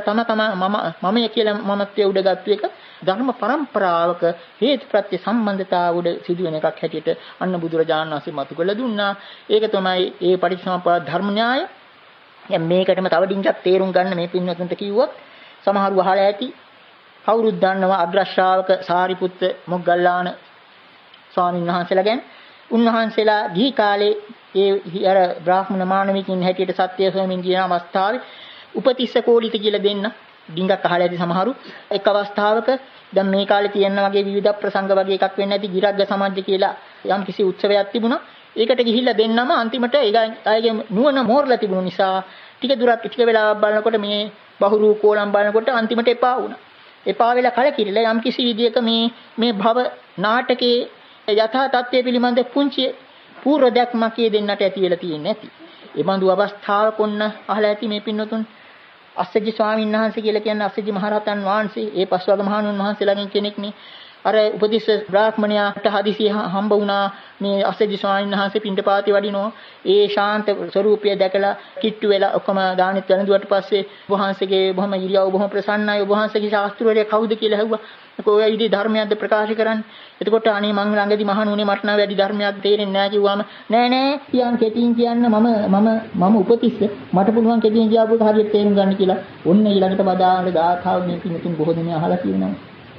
මමය කියලා මමත්වයේ උඩගත්තු එක ධර්ම પરම්පරාවක හේතු ප්‍රත්‍ය සම්බන්ධතාව උඩ සිදුවෙන එකක් හැටියට අන්න බුදුරජාණන් වහන්සේ මතු කළ දුන්නා. ඒක තමයි ඒ පටිච්චසමුප්පාද ධර්ම න්‍යාය. දැන් මේකටම තව ඩිංගක් තේරුම් ගන්න මේ පින්වතුන්ට කිව්වොත් සමහරව අහලා ඇති කවුරුත් දන්නවා අග්‍ර ශ්‍රාවක සාරිපුත්ත මොග්ගල්ලාන ස්වාමීන් වහන්සේලා ගැන. උන්වහන්සේලා ගිහි කාලේ ඒ අර බ්‍රාහ්මණ මානවිකින් හැටියට සත්‍ය ස්වාමීන් කියන අවස්ථාවේ උපතිස්ස කෝලිත කියලා දෙන්න ඩිංගක් අහලා ඇති සමහරු. එක් අවස්ථාවක දැන් මේ කාලේ තියෙන වගේ විවිධ ප්‍රසංග වගේ එකක් වෙන්න ඇති ගිරග්ග සමාජය කියලා යම් කිසි උත්සවයක් තිබුණා. ඒකට ගිහිල්ලා දෙන්නම අන්තිමට අයගේ නුවණ මෝරලා තිබුණු නිසා ටික වෙලාවක් බලනකොට මේ බහුරු කෝලම් බලනකොට අන්තිමට එපා වුණා. එපා වෙලා කලකිරිලා යම් කිසි විදියක මේ භව නාටකයේ යථා තත්ත්වය පිළිබඳ පුංචි පූර්ව දැක්මක් දෙන්නට ඇති වෙලා තියෙන්නේ නැති. ඒ බඳු අවස්ථාවක ඔන්න අහලා ඇති මේ පින්නතුන් අස්සජි ස්වාමීන් වහන්සේ කියලා කියන්නේ අස්සජි මහරහතන් වහන්සේ ඒ පස්වග මහණුන් වහන්සේලාගෙන් කෙනෙක්නේ. අර උපතිස්ස බ්‍රාහ්මණයාට හදිසිය හම්බ වුණා මේ අස්සජි ස්වාමීන් වහන්සේ පින්ඩපාතේ වඩිනවා. ඒ ශාන්ත ස්වરૂපය දැකලා කිට්ටු වෙලා ඔක්කොම දානෙත් වැළඳුවට පස්සේ වහන්සේගේ බොහොම ඉරියව් බොහොම ප්‍රසන්නයි. වහන්සේගේ ශාස්ත්‍රවරයා කවුද කියලා ඇහුවා. කොයි විදිහේ ධර්මයක්ද ප්‍රකාශ කරන්නේ? එතකොට අනේ මං ළඟදී මහණුනේ මට නම් වැඩි ධර්මයක් තේරෙන්නේ නැහැ කිව්වම නෑ කියන් කෙටින් කියන්න මම උපතිස්ස මට පුළුවන් කෙටින් කියපුවක හරියට තේරුම් ගන්න කියලා. ඔන්න ඊළඟට බදාන ගාථාව මේ කිනුතුන් බොහෝ දෙනා අහලා කියනවා.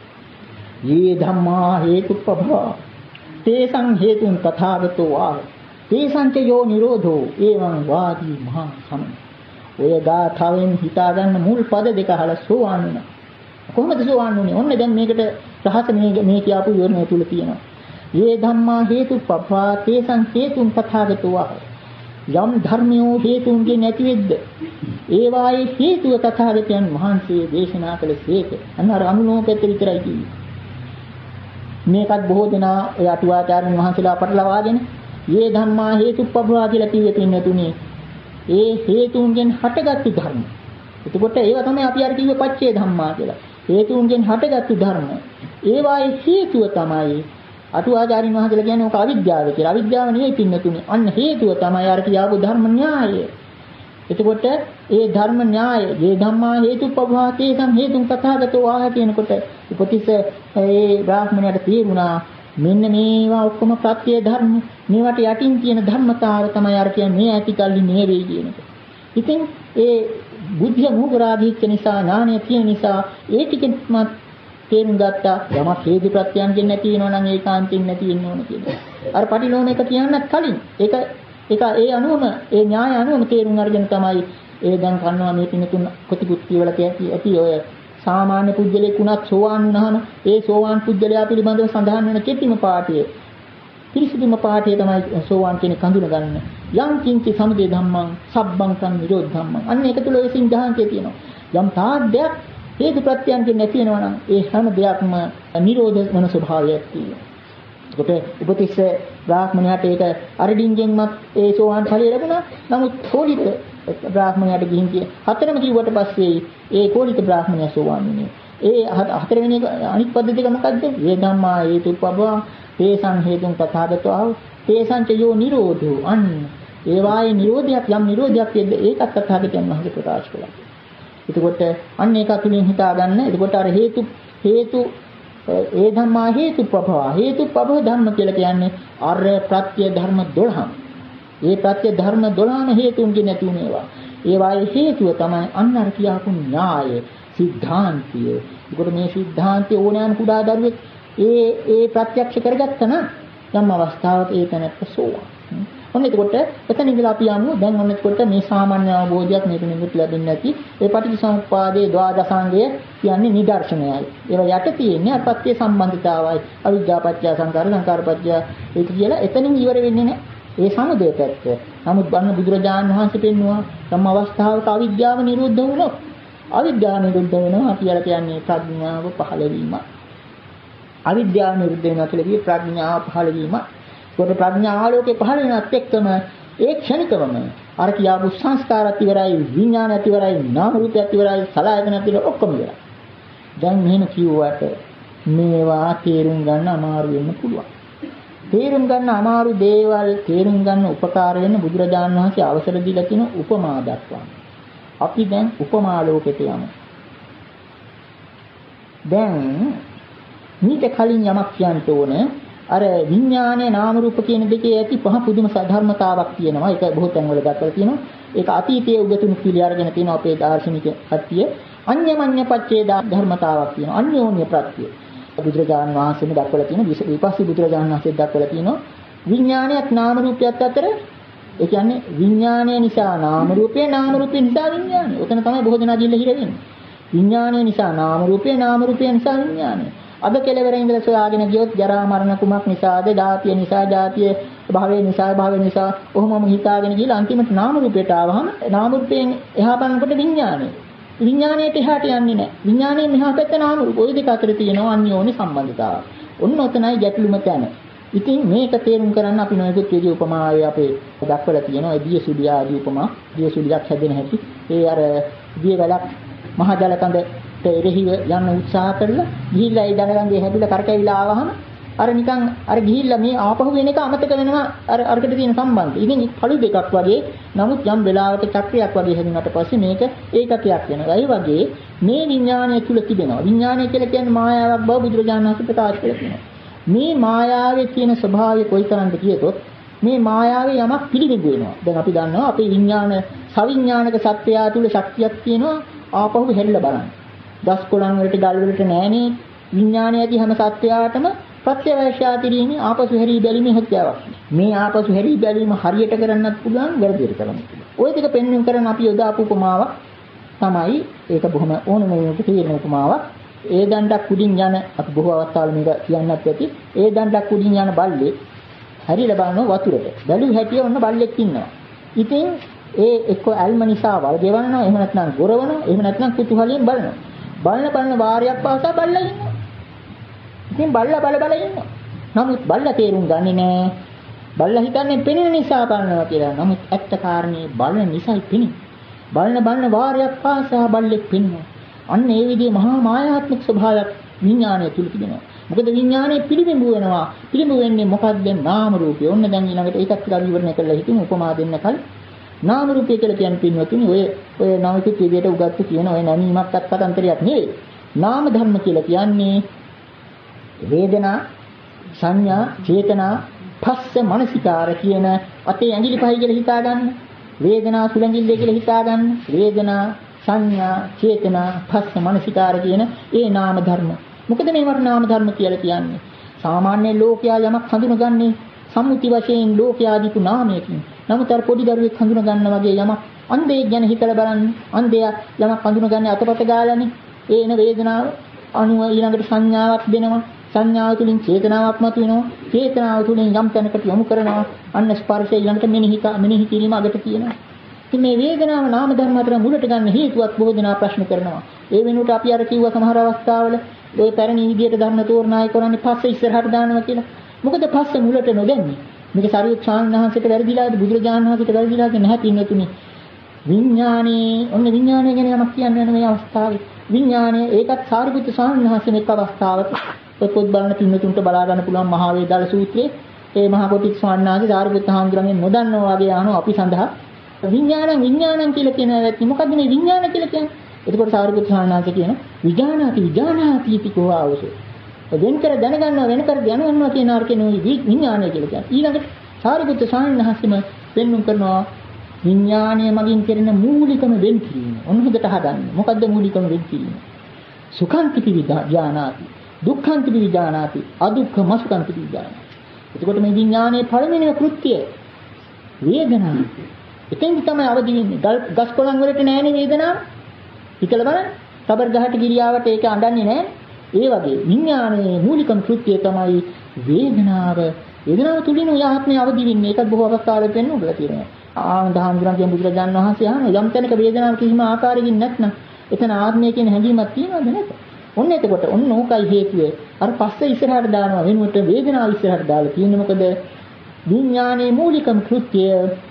යේ ධම්මා හේතුප්පභා තේසං හේතුන් තථාගතෝ ආ තේසං ච යෝ නිරෝධෝ එවං වාදී මහා සම. ඔය ගාථාවෙන් හිතා ගන්න මුල් පද දෙක අහලා සෝවාන් වෙනවා. කොහොමද සෝවාන් වුනේ? ඔන්න දැන් මේකට රහස මේ කියපු විවරණය තුල තියෙනවා. යේ ධම්මා හේතුප්පභා තේසං හේතුන් තථාගතෝ ආ යම් ධර්මයෝ හේතුන්ගේ නැති වෙද්ද ඒවායේ හේතුව තථාගතයන් වහන්සේ දේශනා කළ සේක. අන්න අර අනුලෝකයට විතරයි කියන්නේ. මේකත් බොහෝ දෙනා ඒ අටුවාචාර්යන් වහන්සේලා පටලවාගෙන යේ ධම්මා හේතුප්පභා කියලා කිව්වේ පින්නතුනේ. ඒ හේතුන්ගෙන් හටගත්තු ධර්ම. එතකොට ඒවා තමයි අපි අර කිව්වේ පච්චේ ධම්මා කියලා. හේතුන්ගෙන් හටගත්තු ධර්ම. ඒවායේ හේතුව තමයි අටුවාචාර්යන් වහන්සේලා කියන්නේ ඔක අවිද්‍යාව කියලා. අවිද්‍යාව නෙවෙයි පින්නතුනේ. අන්න හේතුව තමයි අර කියාපු ධර්ම න්‍යාය. එතකොට ඒ ධර්ම න්‍යාය යේ ධම්මා හේතුප්පභා තේසං හේතුන් තථාගතෝ ආහ කියනකොට උපතිස්ස ඒ බ්‍රාහ්මණයට තේරුණා මෙන්න මේවා ඔක්කොම ප්‍රත්‍ය ධර්ම මේවට යටින් තියෙන ධර්මතාවය තමයි අර කියන්නේ මේ ඇතිකල්ලි මේ වෙයි කියන එක. ඉතින් ඒ බුද්ධිය මුගරාදීච්ච නිසා ඥානය තියෙන නිසා ඒ ටිකෙත් තේරුම් ගත්තා යමක් හේතු ප්‍රත්‍යයන්ගෙන් නැති වෙනවා නම් ඒකාන්තයෙන් නැති වෙන්න ඕන කියලා. අර පටිලෝම එක කියන්නත් කලින් ඒක ඒ අනුවම ඒ න්‍යාය අනුවම තේරුම් අරගෙන තමයි ඒ දැන් කන්නවා මේ පින්තුන් ප්‍රතිපුත් කියවලා ඇති ඔය සාමාන්‍ය පුජ්‍යලෙක් උනත් සෝවාන් වුණාම ඒ සෝවාන් පුජ්‍යලයා පිළිබඳව සඳහන් වෙන කෙටිම පාඨය පිරිසිදුම පාඨය තමයි සෝවාන් කෙනෙක් හඳුනගන්න. යම් කිංචි සමුදය ධම්මං සබ්බං සං නිරෝධ ධම්මං. අන්න ඒක තුල ඒ සිද්ධාන්තය තියෙනවා. යම් තාද්දයක් හේතු ප්‍රත්‍යයන්ගෙන් නැති වෙනවා නම් ඒ හැම දෙයක්ම නිරෝධ වන ස්වභාවයක් තියෙනවා. ඒකට උපතිස්ස බ්‍රාහ්මණයාට ඒක අරඩින්ගෙන්වත් ඒ සෝවාන් ඵලය ලැබුණා. නමුත් කෝලිත බ්‍රාහ්මණයාට ගිහින් කිය හතරම කිව්වට පස්සේ ඒ කෝලිත බ්‍රාහ්මණයා සෝවාන් වුණේ. ඒ හතරවෙනි අනිත් පද්ධතිය මොකද්ද? යේ ධම්මා හේතුප්පභා තේසං හේතුන් තථාගතෝ තේසං ච යෝ නිරෝධෝ. අන්න ඒ වායේ නිරෝධයක් යම් නිරෝධයක් වෙද්ද ඒකත් තථාගතයන් වහන්සේ ප්‍රකාශ කළා. එතකොට අන්න ඒක තුලින් හිතා ගන්න. එතකොට අර හේතු ඒ ධම්මා හේතුප්පභා හේතුප්පභා ධර්ම කියලා කියන්නේ අර ප්‍රත්‍ය ධර්ම 12. ඒ ප්‍රත්‍ය ධර්ම 12ම හේතුන්ගේ නැති වුණේවා. ඒ වායේ හේතුව තමයි අන්න අර කියාපු න්‍යාය සිද්ධාන්තය. ඒකට මේ සිද්ධාන්තය ඕනෑම කුඩා දරුවෙක් ඒ ප්‍රත්‍යක්ෂ කරගත්තා නම් යම් අවස්ථාවක ඒක නැත්ත සෝවාන්. ඔන්න එතකොට එතන ඉඳලා අපි යමු දැන් ඔන්න එතකොට මේ සාමාන්‍ය අවබෝධයක් මේක නිකුත් ලැබෙන්නේ නැති ඒ පටිච්චසමුප්පාදයේ ද්වාදසාංගය කියන්නේ නිදර්ශනයයි. ඒවා යට තියෙන්නේ අපත්‍ය සම්බන්ධතාවයි. අවිද්‍යාව පත්‍ය සංකාර සංකාර පත්‍ය ඒක කියලා එතනින් ඉවර වෙන්නේ නැහැ. ඒ සමුදය පැත්ත. නමුත් බන්න බුදුරජාණන් වහන්සේ පෙන්වුවා සම අවස්ථාවක අවිද්‍යාව නිරුද්ධ වුණොත් අවිද්‍යාව නිරුද්ධ වෙනවා කියලා කියන්නේ ප්‍රඥාව පහළ වීම. අවිද්‍යාව නිරුද්ධ වෙනවා කියලා කියේ ප්‍රඥාව පහළ වීම. ඒකට ප්‍රඥා ආලෝකේ පහළ වෙනත් එක්කම ඒ ක්ෂණිකවම අර කියාපු සංස්කාරات ඉවරයි, විඥානات ඉවරයි, නාම රූපات ඉවරයි, සලආයතනات ඉවරයි, ඔක්කොම ඉවරයි. දැන් මෙහෙම කිව්වට මේවා තේරුම් ගන්න අමාරු වෙන්න පුළුවන්. තේරුම් ගන්න අමාරු දේවල් තේරුම් ගන්න උපකාර වෙන බුදුරජාණන් වහන්සේ අවසර දීලා තියෙන උපමා දක්වන්න. අපි දැන් උපමා ලෝකෙට යමු. දැන් මීට කලින් යමක් කියන්න ඕනේ. අර විඥානයේ නාම රූප කියන දෙකේ ඇති පහ පුදුම ධර්මතාවක් තියෙනවා. ඒක බොහෝ තැන්වල දක්වලා තියෙනවා. ඒක අතීතයේ උගතුණු පිළි අරගෙන තියෙන අපේ දාර්ශනික කට්ටිය අන්‍යමඤ්ඤ පච්චේ ධර්මතාවක් තියෙනවා. අන්‍යෝන්‍ය ප්‍රත්‍ය. බුදුරජාණන් වහන්සේම දක්වලා තියෙන විපස්සී බුදුරජාණන් වහන්සේ දක්වලා තියෙනවා විඥානයත් නාම රූපයත් අතර ඒ කියන්නේ විඥානය නිසා නාම රූපය, නාම රූපය නිසා විඥානය. උතන තමයි බොහෝ දෙනා ගිල්ල හිර වෙන්නේ. විඥානය නිසා නාම රූපය, නාම රූපය නිසා විඥානය. අද කෙලවර ඉඳලා සොයාගෙන ගියොත් ජරා මරණ කුමක් නිසාද? ජාතිය නිසා, ජාතිය භවය නිසා, භවය නිසා ඔහොමම හිතාගෙන ගිහලා අන්තිමට නාම රූපයට ආවහම නාම රූපයෙන් එහා බලනකොට විඥානය. විඥාණයට එහාට යන්නේ නැහැ. විඥාණයෙන් මෙහා පැත්ත නාම රූප. ওই දෙක අතර තියෙනවා අන්‍යෝන්‍ය සම්බන්ධතාවය. ඔන්න ඔතනයි ගැටලුම තැන. ඉතින් මේක තේරුම් කරන්න අපි නොයෙකුත් විදිහේ උපමාවේ අපේ දක්වලා තියෙනවා. දිය සුලිය ආදී උපමා. දිය සුලියක් හැදෙන හැටි. ඒ අර දිය වලක් මහ ජල කඳට එරෙහිව යන්න උත්සාහ කරලා ගිහිල්ලා ඒ ජල කඳේ හැදිලා කරකැවිලා ආවහම අර නිකන් අර ගිහිල්ලා මේ ආපහු වෙන එක අමතක වෙනවා අරකට තියෙන සම්බන්ධය. ඉතින් පළු දෙකක් වගේ නමුත් යම් වෙලාවක චක්‍රයක් වගේ හැදුනට පස්සේ මේක ඒකකයක් වෙනවා. ඒ වගේ මේ විඥානය තුල තිබෙනවා. විඥානය කියලා කියන්නේ මායාවක් බව බුදුරජාණන් වහන්සේ ප්‍රකාශ කළා කියනවා. මේ මායාවේ තියෙන ස්වභාවය කොයිතරම්ද කියතොත් මේ මායාවේ යමක් පිළිබිඹු වෙනවා. දැන් අපි දන්නවා අපේ විඥාන සවිඥානික සත්‍යය තුල ශක්තියක් තියෙනවා ආපහු හැරිලා බලන්න. දස් කොළන් වලට ගල් වලට නෑනේ විඥානය ඇති හැම සත්‍යයකටම ප්‍රත්‍යවශ්‍යා කිරීමේ ආපසු හැරී බැලීමේ හැකියාවක්. මේ ආපසු හැරී බැලීම හරියට කරන්නත් පුළුවන්, වැරදියට කරන්නත් පුළුවන්. ওই දෙක පෙන්වන්න කරන අපි යොදාපු උපමාවක් තමයි ඒක බොහොම ඕනම වෙනකොට තියෙන උපමාවක්. ඒ දණ්ඩක් උඩින් යන අපි බොහෝ අවස්ථාවල මේක කියන්නත් ඇති. ඒ දණ්ඩක් උඩින් යන බල්ලේ හැරිලා බලනවා වතුරට. බැලු හැටිය ඔන්න බල්ලෙක් ඉන්නවා. ඉතින් ඒ එක්ක ඇල්ම නිසා වල් ගෙවනවා, එහෙම නැත්නම් ගොරවනවා, එහෙම නැත්නම් කුතුහලයෙන් බලනවා. බලන වාරයක් පාසා බල්ලා ඉන්නවා. ඉතින් බල්ලා බල ඉන්නවා. නමුත් බල්ලා තේරුම් ගන්නේ නැහැ. බල්ලා හිතන්නේ පෙනෙන නිසා බලනවා කියලා. නමුත් ඇත්ත කාරණේ බලන නිසායි පෙනෙන්නේ. බලන වාරයක් පාසා බල්ලෙක් පෙනෙනවා. අන්න ඒ විදිහේ මහා මායාත්මක ස්වභාවයක් විඥානය තුල තිබෙනවා. මොකද විඥානයේ පිළිබිඹු වෙනවා. පිළිබිඹු වෙන්නේ මොකද්ද? නාම රූපය. ඔන්න දැන් ඊළඟට ඒකත් ටිකක් විවරණය කරලා හිතමු උපමා දෙන්න කලින්. නාම රූපය කියලා කියන්නේ පින්වතුනි ඔය නවක විදියට උගත්තු කියන ඔය නැමීමක්වත් කතන්තරයක් නෙවෙයි. නාම ධර්ම කියලා කියන්නේ වේදනා, සංඥා, චේතනා, පස්ස, මනසිකාර කියන අතේ ඇඟිලි පහයි කියලා හිතා ගන්න. වේදනා සුළඟිල්ලේ කියලා හිතා ගන්න. වේදනා, සංඥා, චේතනා, පස්ස, මනසිකාර කියන ඒ නාම ධර්ම. මොකද මේවට නාම ධර්ම කියලා කියන්නේ? සාමාන්‍ය ලෝකයා යමක් හඳුනගන්නේ සම්මුති වශයෙන් ලෝකයා දීපු නාමයකින්. නමුත් අර පොඩි දරුවෙක් හඳුන ගන්නා වගේ යමක් අන්ධයෙක් ගැන හිතලා බලන්න. අන්ධයා යමක් හඳුනගන්නේ අතපත ගාලානේ. ඒ එන වේදනාව අනුව ඊළඟට සංඥාවක් දෙනවා. සංඥාව තුළින් චේතනාවක් මතුවෙනවා. චේතනාව තුළින් යම් තැනකට යොමු කරනවා. අන්න ස්පර්ශය ඊළඟට මෙනෙහි කිරීම අගට තියෙනවා. ඉතින් මේ වේදනාව නාම ධර්ම අතර මුලට ගන්න හේතුවක් බොහෝ දෙනා ප්‍රශ්න කරනවා. ඒ වෙනුවට අපි අර කිව්ව සමහර අවස්ථාවල ඔය පැරණි විදියට ධර්ම තෝරනාය කරන්නේ පස්සේ ඉස්සරහට දානවා කියලා. මොකද පස්සේ මුලට නොදැන්නේ. මේක සරියුත් සාන්හන්සේට වැරදිලාද බුදුරජාණන් වහන්සේට වැරදිලාද නැහැ පින්නතුනි. විඥානේ ඔන්න විඥානය ගැන යමක් කියන්න යන මේ අවස්ථාවේ විඥානය ඒකත් සාරිපුත්‍ර සාන්හන්සේ එක් අවස්ථාවක පොත් බලන පින්නතුන්ට බලා ගන්න පුළුවන් මහා වේදාල සූත්‍රයේ ඒ මහා කොටිත් සාන්හන්සේ සාරිපුත්‍ර හාමුදුරන්ගෙන් නොදන්නවා වගේ අහනවා අපි සඳහා විඥානං කියලා කියන ඇත්ත මොකද්ද මේ විඥාන කියලා කියන්නේ? එතකොට සාරිපුත්‍ර සාන්හන්සේ කියන විඥානාති ඉතිකෝ ආවසෝ වෙන කර දැනගන්නවා වෙන කර දැනගන්නවා කියන අර්ථයෙන් විඥානය කියලා කියන්නේ. ඊළඟට සාරිපුත්‍ර සාන්හන්සේම පෙන්වුම් කරනවා විඥානය මගින් කෙරෙන මූලිකම වෙන් කිරීම. ඔන්න හොඳට අහගන්න. මොකද්ද මූලිකම වෙන් කිරීම? සුඛාන්තිපි විඥානාති, දුක්ඛාන්තිපි විඥානාති, අදුක්ඛම සුඛාන්තිපි විඥානාති. එතකොට මේ විඥානයේ පළවෙනි කෘත්‍යය වේදනාව. එතෙන්දි තමයි අවදි වෙන්නේ. ගස් කොළන් වලට නෑනේ වේදනාව. හිතලා බලන්න. සබර් ගහට ගිරියාවට ඒක අඬන්නේ නෑ. ඒ වගේ විඥානයේ මූලිකම කෘත්‍යය තමයි වේදනාව වේදනාව තුලින් ඔය ආත්මය අවදි වෙන්නේ. ඒකත් බොහෝ අවස්ථාවල පෙන්වුණා තියෙනවා. ආනන්දහාමුදුරන් කියන බුදුරජාණන් වහන්සේ අහනවා යම් තැනක වේදනාවක් කිසිම ආකාරයකින් නැත්නම් එතන ආත්මය කියන හැඟීමක් තියෙනවද නැත? ඔන්න එතකොට ඔන්න ඕකයි හේතුව. අර පස්සේ ඉස්සරහට දානවා වෙනුවට වේදනාව ඉස්සරහට දාලා තියෙන්නේ මොකද? විඥානයේ මූලිකම කෘත්‍යය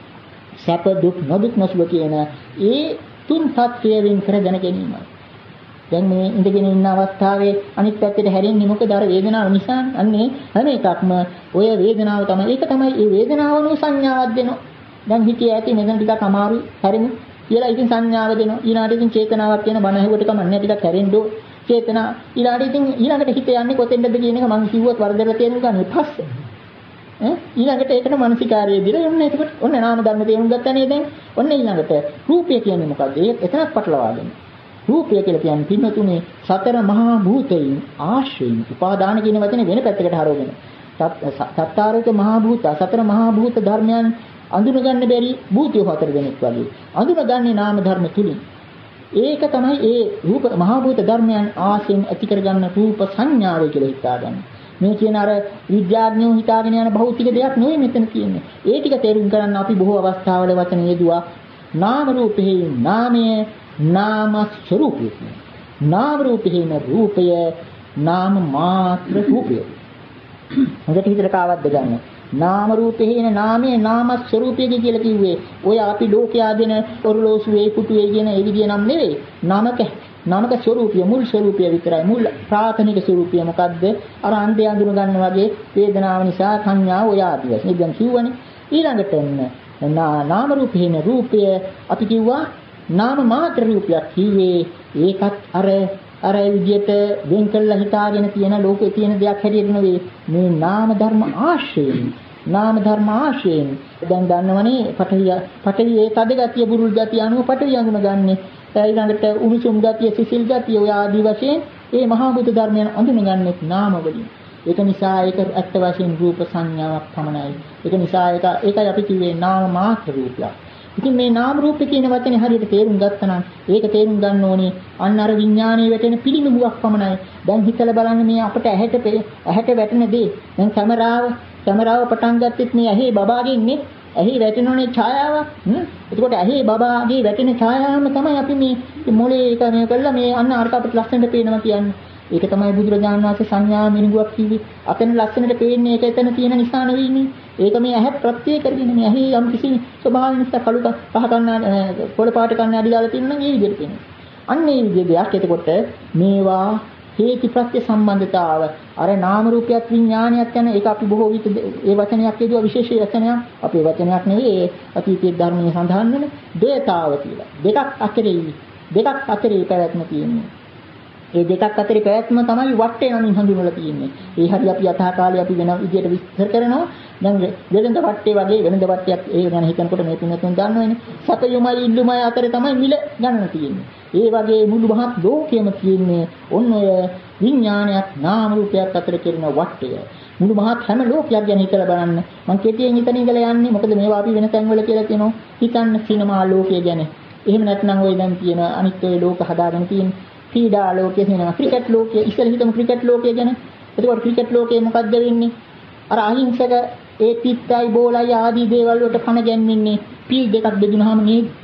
සැප දුක් නොදුක් නොසුබ කියන ඒ තුන් තත්ත්වයෙන් කර දැන ගැනීමයි. දැන් මේ ඉඳගෙන ඉන්න අවස්ථාවේ අනිත් පැත්තට හැරෙන්නේ මොකද? අර වේදනාව නිසා. අන්නේ හැම එකක්ම ඔය වේදනාව තමයි. ඒක තමයි ඒ වේදනාවනු සංඥාවක් දෙනවා. දැන් හිතේ ඇති මෙතන ටිකක් අමාරුයි හැරෙමු කියලා ඉතින් සංඥාව දෙනවා. ඊළඟට ඉතින් චේතනාවක් කියන බණ ඇහුවට කමන්නේ ටිකක් හැරෙන්න ඕ. චේතනා ඊළඟට හිත යන්නේ කොතෙන්ද කියන එක මම කිව්වොත් වරදලා තේරුම් ගන්න පස්සේ. ඊළඟට ඒකට මානසිකාරය දිලා ඔන්න එතකොට ඔන්න නාම ධර්ම තේරුම් ගත්තා නේද දැන්? ඔන්න ඊළඟට රූපය කියන්නේ මොකද්ද? ඒක එතනක් පටලවාගෙන. රූපය කියලා කියන්නේ පින්නතුනේ සතර මහා භූතයින් ආශ්‍රයෙන් උපාදාන කියන වචනේ වෙන පැත්තකට හරවගෙන. සත්තාරක මහා භූත සතර මහා භූත ධර්මයන් අඳුනගන්න බැරි භූතයෝ හතර දෙනෙක් වගේ. අඳුනගන්නේ නාම ධර්ම තුලින්. ඒක තමයි ඒ රූප මහා භූත ධර්මයන් ආශ්‍රයෙන් ඇති කරගන්න රූප සංඥාව කියලා හිතාගන්න. මේ කියන අර විද්‍යාඥයෝ හිතාගෙන යන භෞතික දෙයක් නෙවෙයි මෙතන කියන්නේ. ඒ ටික තේරුම් ගන්න අපි බොහෝ අවස්ථාවල වචන යෙදුවා. නාම රූපෙහි නාමය නාම ස්වરૂපය. නාම රූපෙහිම රූපය නාම මාත්‍ර රූපය. හොඳට හිතට කාවද්ද ගන්න. නාම රූපෙහින නාමයේ නාම ස්වરૂපය කියලා කිව්වේ ඔය අපි ලෝකයා දෙන ඔරලෝසුවේ කුටුවේ කියන ඒ විදිය නම් නෙවෙයි. නාමක ස්වરૂපය මුල් ස්වરૂපය විතරයි. මුල් ප්‍රාථමික ස්වરૂපය මොකද්ද? අර අන්ධය අඳුන ගන්න වගේ වේදනාව නිසා සංඥා ඔය ආදී වශයෙන් දැන් කිව්වනේ. ඊළඟට නාම රූපෙහින රූපය අපි කිව්වා නාම මාත්‍ර රූපයක් කිව්වේ ඒකත් අර විදියට වෙන් කළා හිතාගෙන තියෙන ලෝකේ තියෙන දෙයක් හැටියට නෙවෙයි මේ නාම ධර්ම ආශ්‍රයෙන් දැන් දන්නවනේ පඨවි ඒ තද ගතිය බුරුල් ගතිය අනුව පඨවි අඳුනගන්නේ ඊළඟට උණුසුම් ගතිය සිසිල් ගතිය ඔය ආදී වශයෙන් ඒ මහා බුදු ධර්මයන් අඳුනගන්නේ නාම වලින්. ඒක නිසා ඒක ඇත්ත වශයෙන් රූප සංඥාවක් පමණයි. ඒක නිසා ඒකයි අපි කිව්වේ නාම මාත්‍ර රූපයක්. ඉතින් මේ නාම රූප කියන වචනේ හරියට තේරුම් ගත්තා නම් ඒක තේරුම් ගන්න ඕනේ අන්න අර විඥානයේ වැටෙන පිළිඹුවක් පමණයි. දැන් හිතලා බලන්න මේ අපිට ඇහැට වැටෙන දේ. දැන් කැමරාව පටන් ගත්තෙත් මේ ඇහි බබාගේ ඉන්නේ. ඇහි වැටෙනෝනේ ඡායාවක්. එතකොට ඇහි බබාගේ වැටෙන ඡායාවම තමයි අපි මේ මොලේ එක මේ කළා මේ අන්න අරක අපිට ලස්සනට පේනවා කියන්නේ. ඒක තමයි බුදුරජාණන් වහන්සේ සංඥා මිනිගුවක් කිව්වේ. අතන ලස්සනට පේන්නේ ඒක එතන තියෙන නිසා නෙවෙයිනේ. ඒක මේ ඇහැ ප්‍රත්‍ය කරගෙන මේ ඇහි යම් කිසි ස්වභාවයෙන් නිසා කළු පහ කන්න පොළ පාට කන්න අඩි දාලා තියෙනවා නම් ඒ විදිහට තියෙනවා. අන්න ඒ විදිහ දෙයක්. එතකොට මේවා හේතු ප්‍රත්‍ය සම්බන්ධතාව අර නාම රූපයත් විඥානයත් යන ඒක අපි බොහෝ විට ඒ වචනයක් කියදුවා විශේෂ වචනයක්. අපේ වචනයක් නෙවෙයි අතීතයේ ධර්මයේ සඳහන් වෙන දේතාව කියලා. දෙකක් අතරේ පැවැත්ම තියෙනවා. ඒ දෙකක් අතරේ පැවැත්ම තමයි වටේ නමින් හඳුන්වලා තියෙන්නේ. ඒ හරිය අපි යථා කාලේ අපි වෙන විදියට විස්තර කරනවා. දැන් වෙළඳ වටේ වගේ වෙළඳ වටයක් ඒ ගැන හිතනකොට මේ පින්නතුන් දන්නවනේ. සතයුමයි ඉල්ලුමයි අතරේ තමයි මිල ගණන තියෙන්නේ. ඒ වගේ මුළු මහත් ලෝකෙම තියෙන්නේ ඔන්න ඔය විඥානයක් නාම රූපයක් අතර කෙරෙන වටය. මුළු මහත් හැම ලෝකයක් ගැන හිතලා බලන්න. මම කෙටියෙන් හිතන ඉඳලා යන්නේ. මොකද මේවා අපි වෙන තැන්වල කියලා කියනවා. හිතන්න සිනමා ලෝකය ගැන. එහෙම නැත්නම් ওই දැන් තියෙන අනිත් ඔය ලෝක හදාගෙන තියෙන ක්‍රීඩා ලෝකයේ තියෙනවා. ක්‍රිකට් ලෝකයේ ඉස්සෙල් හිතමු ක්‍රිකට් ලෝකය ගැන. එතකොට ක්‍රිකට් ලෝකයේ මොකද්ද වෙන්නේ? අර අහිංසක ඒ පිට්ටයි බෝලයි ආදී දේවල් වලට කන ගැන්වෙන්නේ පීල් දෙකක් බෙදුනහම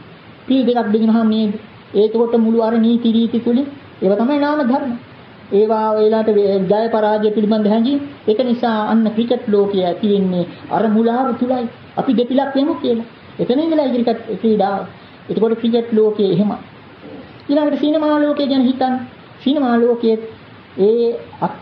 නේද? ඒකකොට මුළු අර නීති රීති තුලින් ඒවා තමයි නාම ධර්ම. ඒවා වෙලාවට ජය පරාජය පිළිබඳ හැඟීම්. ඒක නිසා අන්න ක්‍රිකට් ලෝකයේ තියෙන්නේ අර මුලාව තුලයි. අපි දෙපිලක් වෙමු කියලා. එතන ඉඳලා ක්‍රිකට් ක්‍රීඩාව. එතකොට ක්‍රිකට් ලෝකයේ එහෙම. ඊළඟට සිනමා ලෝකය ගැන හිතන්න. සිනමා ලෝකයේ ඒ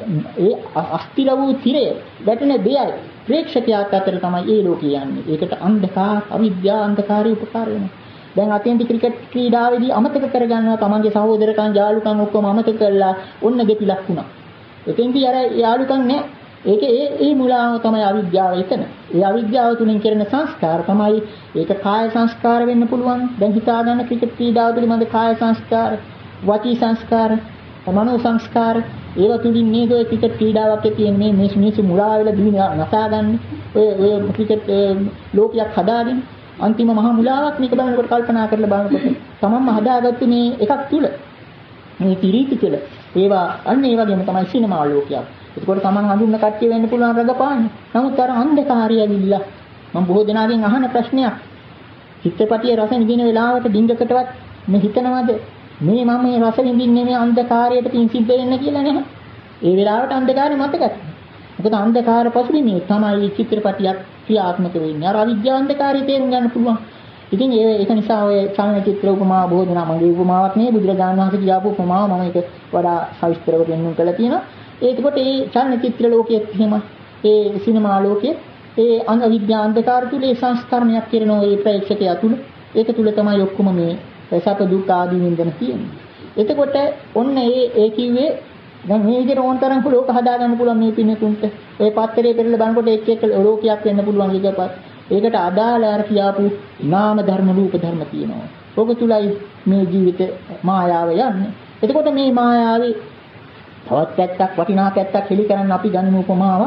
අස්තිර වූ තිරය වැටෙන දෙයයි ප්‍රේක්ෂකයාට අතර තමයි ඒ ලෝකය යන්නේ. ඒකට අවිද්‍යාව අන්ධකාරය උපකාර වෙනවා. දැන් අතෙන්දි ක්‍රිකට් ක්‍රීඩාවේදී අමතක කරගන්නවා තමන්ගේ සහෝදරකම් යාළුකම් ඔක්කොම අමතක කරලා ඔන්න දෙපිලක් වුණා. එතෙන්දී අර යාළුකම් නෑ. ඒකේ ඒ මුලාව තමයි අවිද්‍යාව එතන. ඒ අවිද්‍යාව තුලින් කරන සංස්කාර තමයි ඒක කාය සංස්කාර වෙන්න පුළුවන්. දැන් හිතා ගන්න ක්‍රිකට් ක්‍රීඩාව පිළිබඳ කාය සංස්කාර, වචී සංස්කාර, මනෝ සංස්කාර ඒවා තුලින් නේද ඔය ක්‍රිකට් ක්‍රීඩාවක් තියෙන මේ මිනිස්සු මුලා වෙලා දින නසාගන්නේ. ඔය ක්‍රිකට් ලෝකයක් හදාගෙන අන්තිම මහා මුලාවක් මේක බලනකොට කල්පනා කරලා බලනකොට තමන්ම හදාගත්තු මේ එකක් තුල මේ තිරීති තුල ඒවා අන්න ඒ වගේම තමයි සිනමා ලෝකයක්. ඒකෝට තමන් හඳුන්න කට්ටිය වෙන්න පුළුවන් රඟපාන්න. නමුත් අර අන්ධකාරය ඇවිල්ලා මම බොහෝ දෙනාගෙන් අහන ප්‍රශ්නයක්. චිත්‍රපටියේ රස විඳින වෙලාවට ඩිංගකටවත් මේ හිතනවද මේ මම මේ රස විඳින්නේ මේ අන්ධකාරයට පින් සිද්ධ වෙන්න කියලා නැහැ. ඒ වෙලාවට අන්ධකාරය මතකයි. මොකද අන්ධකාර පසුබිමේ තමයි චිත්‍රපටියක් ක්‍රියාත්මක වෙන්නේ. අර අවිද්‍යා අන්ධකාරය තේරුම් ගන්න පුළුවන්. ඉතින් ඒක නිසා ඔය චලනචිත්‍ර උපමා බොහෝ දෙනා මගේ උපමාවක් නේ බුදුරජාණන් වහන්සේ කියපු උපමාව මම ඒක වඩා සවිස්තරව පෙන්වන්න කළා තියෙනවා. ඒකකොට මේ චලනචිත්‍ර ලෝකයේ එහෙම ඒ සිනමා ලෝකයේ ඒ අවිද්‍යා අන්ධකාර තුල ඒ සංස්කරණයක් කරන ඒ ප්‍රේක්ෂකයා තුල ඒක තුල තමයි ඔක්කොම මේ සැප දුක් ආදී විඳින තියෙන්නේ. එතකොට ඔන්න ඒ කිව්වේ දැන් මේ විදිහට ඕනතරම් ලෝක හදා ගන්න පුළුවන් මේ පින්නතුන්ට. ඔය පත්තරේ පෙරලා බලනකොට එක ලෝකයක් වෙන්න පුළුවන් එකපත්. ඒකට අදාළ අර කියාපු නාම ධර්ම රූප ධර්ම තියෙනවා. ඔබ තුලයි මේ ජීවිත මායාව යන්නේ. එතකොට මේ මායාවේ තවත් පැත්තක් වටිනා පැත්තක් හෙලි කරන්න අපි ගන්න උපමාව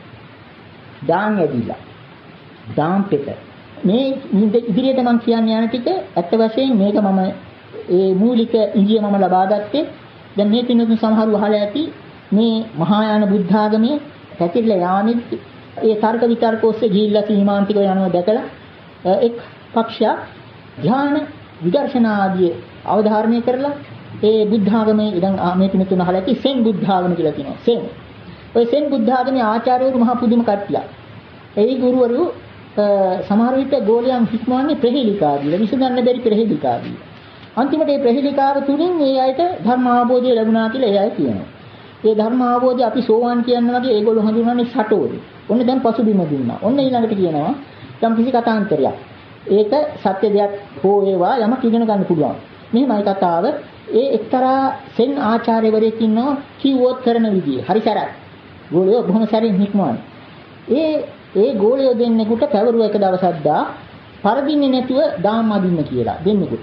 දාන් ඇදිලා. දාන් පෙත. මේ ඉදිරියට මම කියන්න යන ටික ඇත්ත වශයෙන් මේක මම ඒ මූලික ඉංග්‍රීසි මම ලබා ගත්තේ දැන් මේ පින්නතුන් සමහරව අහලා ඇති මේ මහායාන බුද්ධ ආගමේ පැතිරලා යාමෙත් ඒ තර්ක විතර්ක ඔස්සේ ගිහිල්ලා සීමාන්තිකව යනවා දැකලා එක් පක්ෂයක් ධ්‍යාන විදර්ශනා ආදී අවධාරණය කරලා ඒ බුද්ධ ආගමේ ඉඳන් මේ පින්නතුන් අහලා ඇති සෙන් බුද්ධ ආගම කියලා කියනවා. සෙන්. ඔය සෙන් බුද්ධ ආගමේ ආචාර්යවරු මහා පුදුම කට්ටියක්. ඒ ගුරුවරු සමහර විට ගෝලයන් හික්මවන්නේ ප්‍රහේලිකාදී විසඳන්න බැරි ප්‍රහේලිකාදී. අන්තිමට මේ ප්‍රහේලිකාව තුලින් මේ අයට ධර්ම අවබෝධය ලැබුණා කියලා ඒ අය කියනවා. ඒ ධර්ම අවබෝධය අපි සෝවාන් කියන වගේ ඒගොල්ලෝ හඳුන්වන්නේ සටෝරි. ඔන්න දැන් පසුබිම දුන්නා. ඔන්න ඊළඟට කියනවා යම් කිසි කතාන්තරයක්. ඒක සත්‍ය දෙයක් හෝ ඒවා යමක් ඉගෙන ගන්න පුළුවන්. මෙහෙමයි කතාව. ඒ එක්තරා සෙන් ආචාර්යවරයෙක් ඉන්නවා කිව්වොත් කරන විදිය. හරි සරත්. ගෝලියෝ බොහොම සැරින් හික්මවන්නේ. ඒ ගෝලියෝ දෙන්නෙකුට පැවරුව එක දවසක් දා පරදින්නේ නැතුව දාම් අදින්න කියලා දෙන්නෙකුට.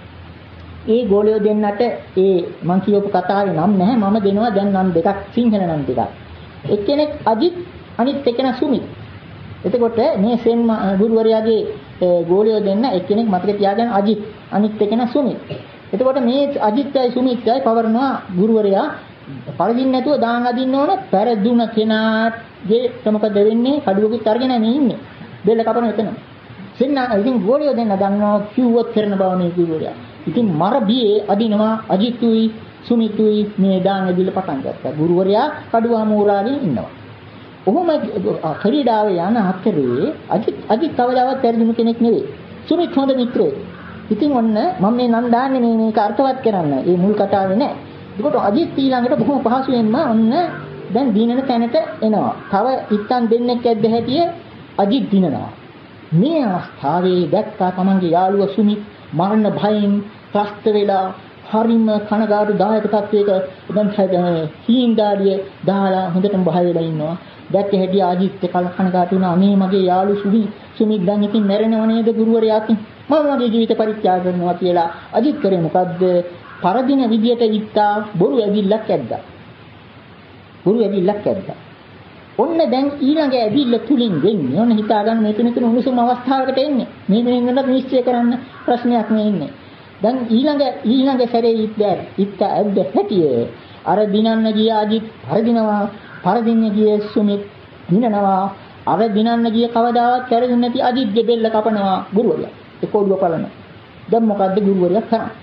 ඒ ගෝලියෝ දෙන්නට ඒ මං කියවපු කතාවේ නම් නැහැ මම දෙනවා දැන් නම් දෙකක් සිංහල නම් දෙකක්. එක්කෙනෙක් අජිත් අනිත් එක්කෙනා සුමිත්. එතකොට මේ සෙන් ගුරුවරයාගේ ගෝලියෝ දෙන්න එක්කෙනෙක් මතක තියාගන්න අජිත් අනිත් එක්කෙනා සුමිත්. එතකොට මේ අජිත්යි සුමිත්යි පවරනවා ගුරුවරයා පරදින්න නැතුව දාන් අදින්න ඕන පෙරදුන කෙනාගේ මොකද වෙන්නේ කඩුවකුත් අරගෙන මේ ඉන්නේ. බෙල්ල කපන එතන. සෙන්නා ඉතින් ගෝලියෝ දෙන්න දන්නවා කිව්වොත් කරන බව මේ ගුරුවරයා. ඉතින් මර බියේ අදිනවා අජිත්තුයි සුමිතුයි මේ දාන් ඇදිලා පටන් ගත්තා. ගුරුවරයා කඩුවා මෝරාගෙන ඉන්නවා. ඔහොම ක්‍රීඩාවේ යන අතරේ අජිත් කවදාවත් පෙරදුණු කෙනෙක් නෙවෙයි. සුමිත් හොඳ මිත්‍රයෙක්. ඉතින් ඔන්න මම මේ නම් දාන්නේ මේක අර්ථවත් කරන්න. මේ මුල් කතාවේ නෑ. ඒකට අජිත් ඊළඟට බොහොම පහසුවෙන්ම ඔන්න දැන් දිනන තැනට එනවා. තව ඉත්තන් දෙන්නෙක් ඇද්ද හැටිය අජිත් දිනනවා. මේ අවස්ථාවේ දැක්කා තමන්ගේ යාළුවා සුමිත් මරණ භයෙන් ත්‍රස්ත වෙලා හරිම කනගාටු දායක තත්වයක දැන් හීන්දාඩිය දාලා හොඳටම බය වෙලා ඉන්නවා. දැක්ක හැටි ආජිත් කනගාටු වුණා. මේ මගේ යාළු සුමිත් දැන් ඉතින් මැරෙනව නේද ගුරුවරයාත් මම මගේ ජීවිත පරිත්‍යාග කරනවා කියලා අජිත් කරේ මොකද්ද? පරදින විදියට විත්තා බොරු ඇවිල්ලක් ඇද්දා. බොරු ඇවිල්ලක් ඇද්දා. ඔන්න දැන් ඊළඟ ඇවිල්ල තුලින් වෙන්නේ ඔන්න හිතා ගන්න මේ තුන උණුසුම් අවස්ථාවකට එන්නේ. මේ වෙනකට නිශ්චය කරන්න ප්‍රශ්නයක් නේ ඉන්නේ. දැන් ඊළඟ සැරේ ඉත්ත ඇද්ද හැටියේ අර දිනන්න ගිය අජිත් පරදින්න ගිය සුමිත් දිනනවා. අර දිනන්න ගිය කවදාවත් කැරෙන්නේ නැති අජිත්ගේ බෙල්ල කපනවා ගුරුවරයා. ඒක ඔළුව පලනවා. දැන් මොකද්ද ගුරුවරයා කරන්නේ?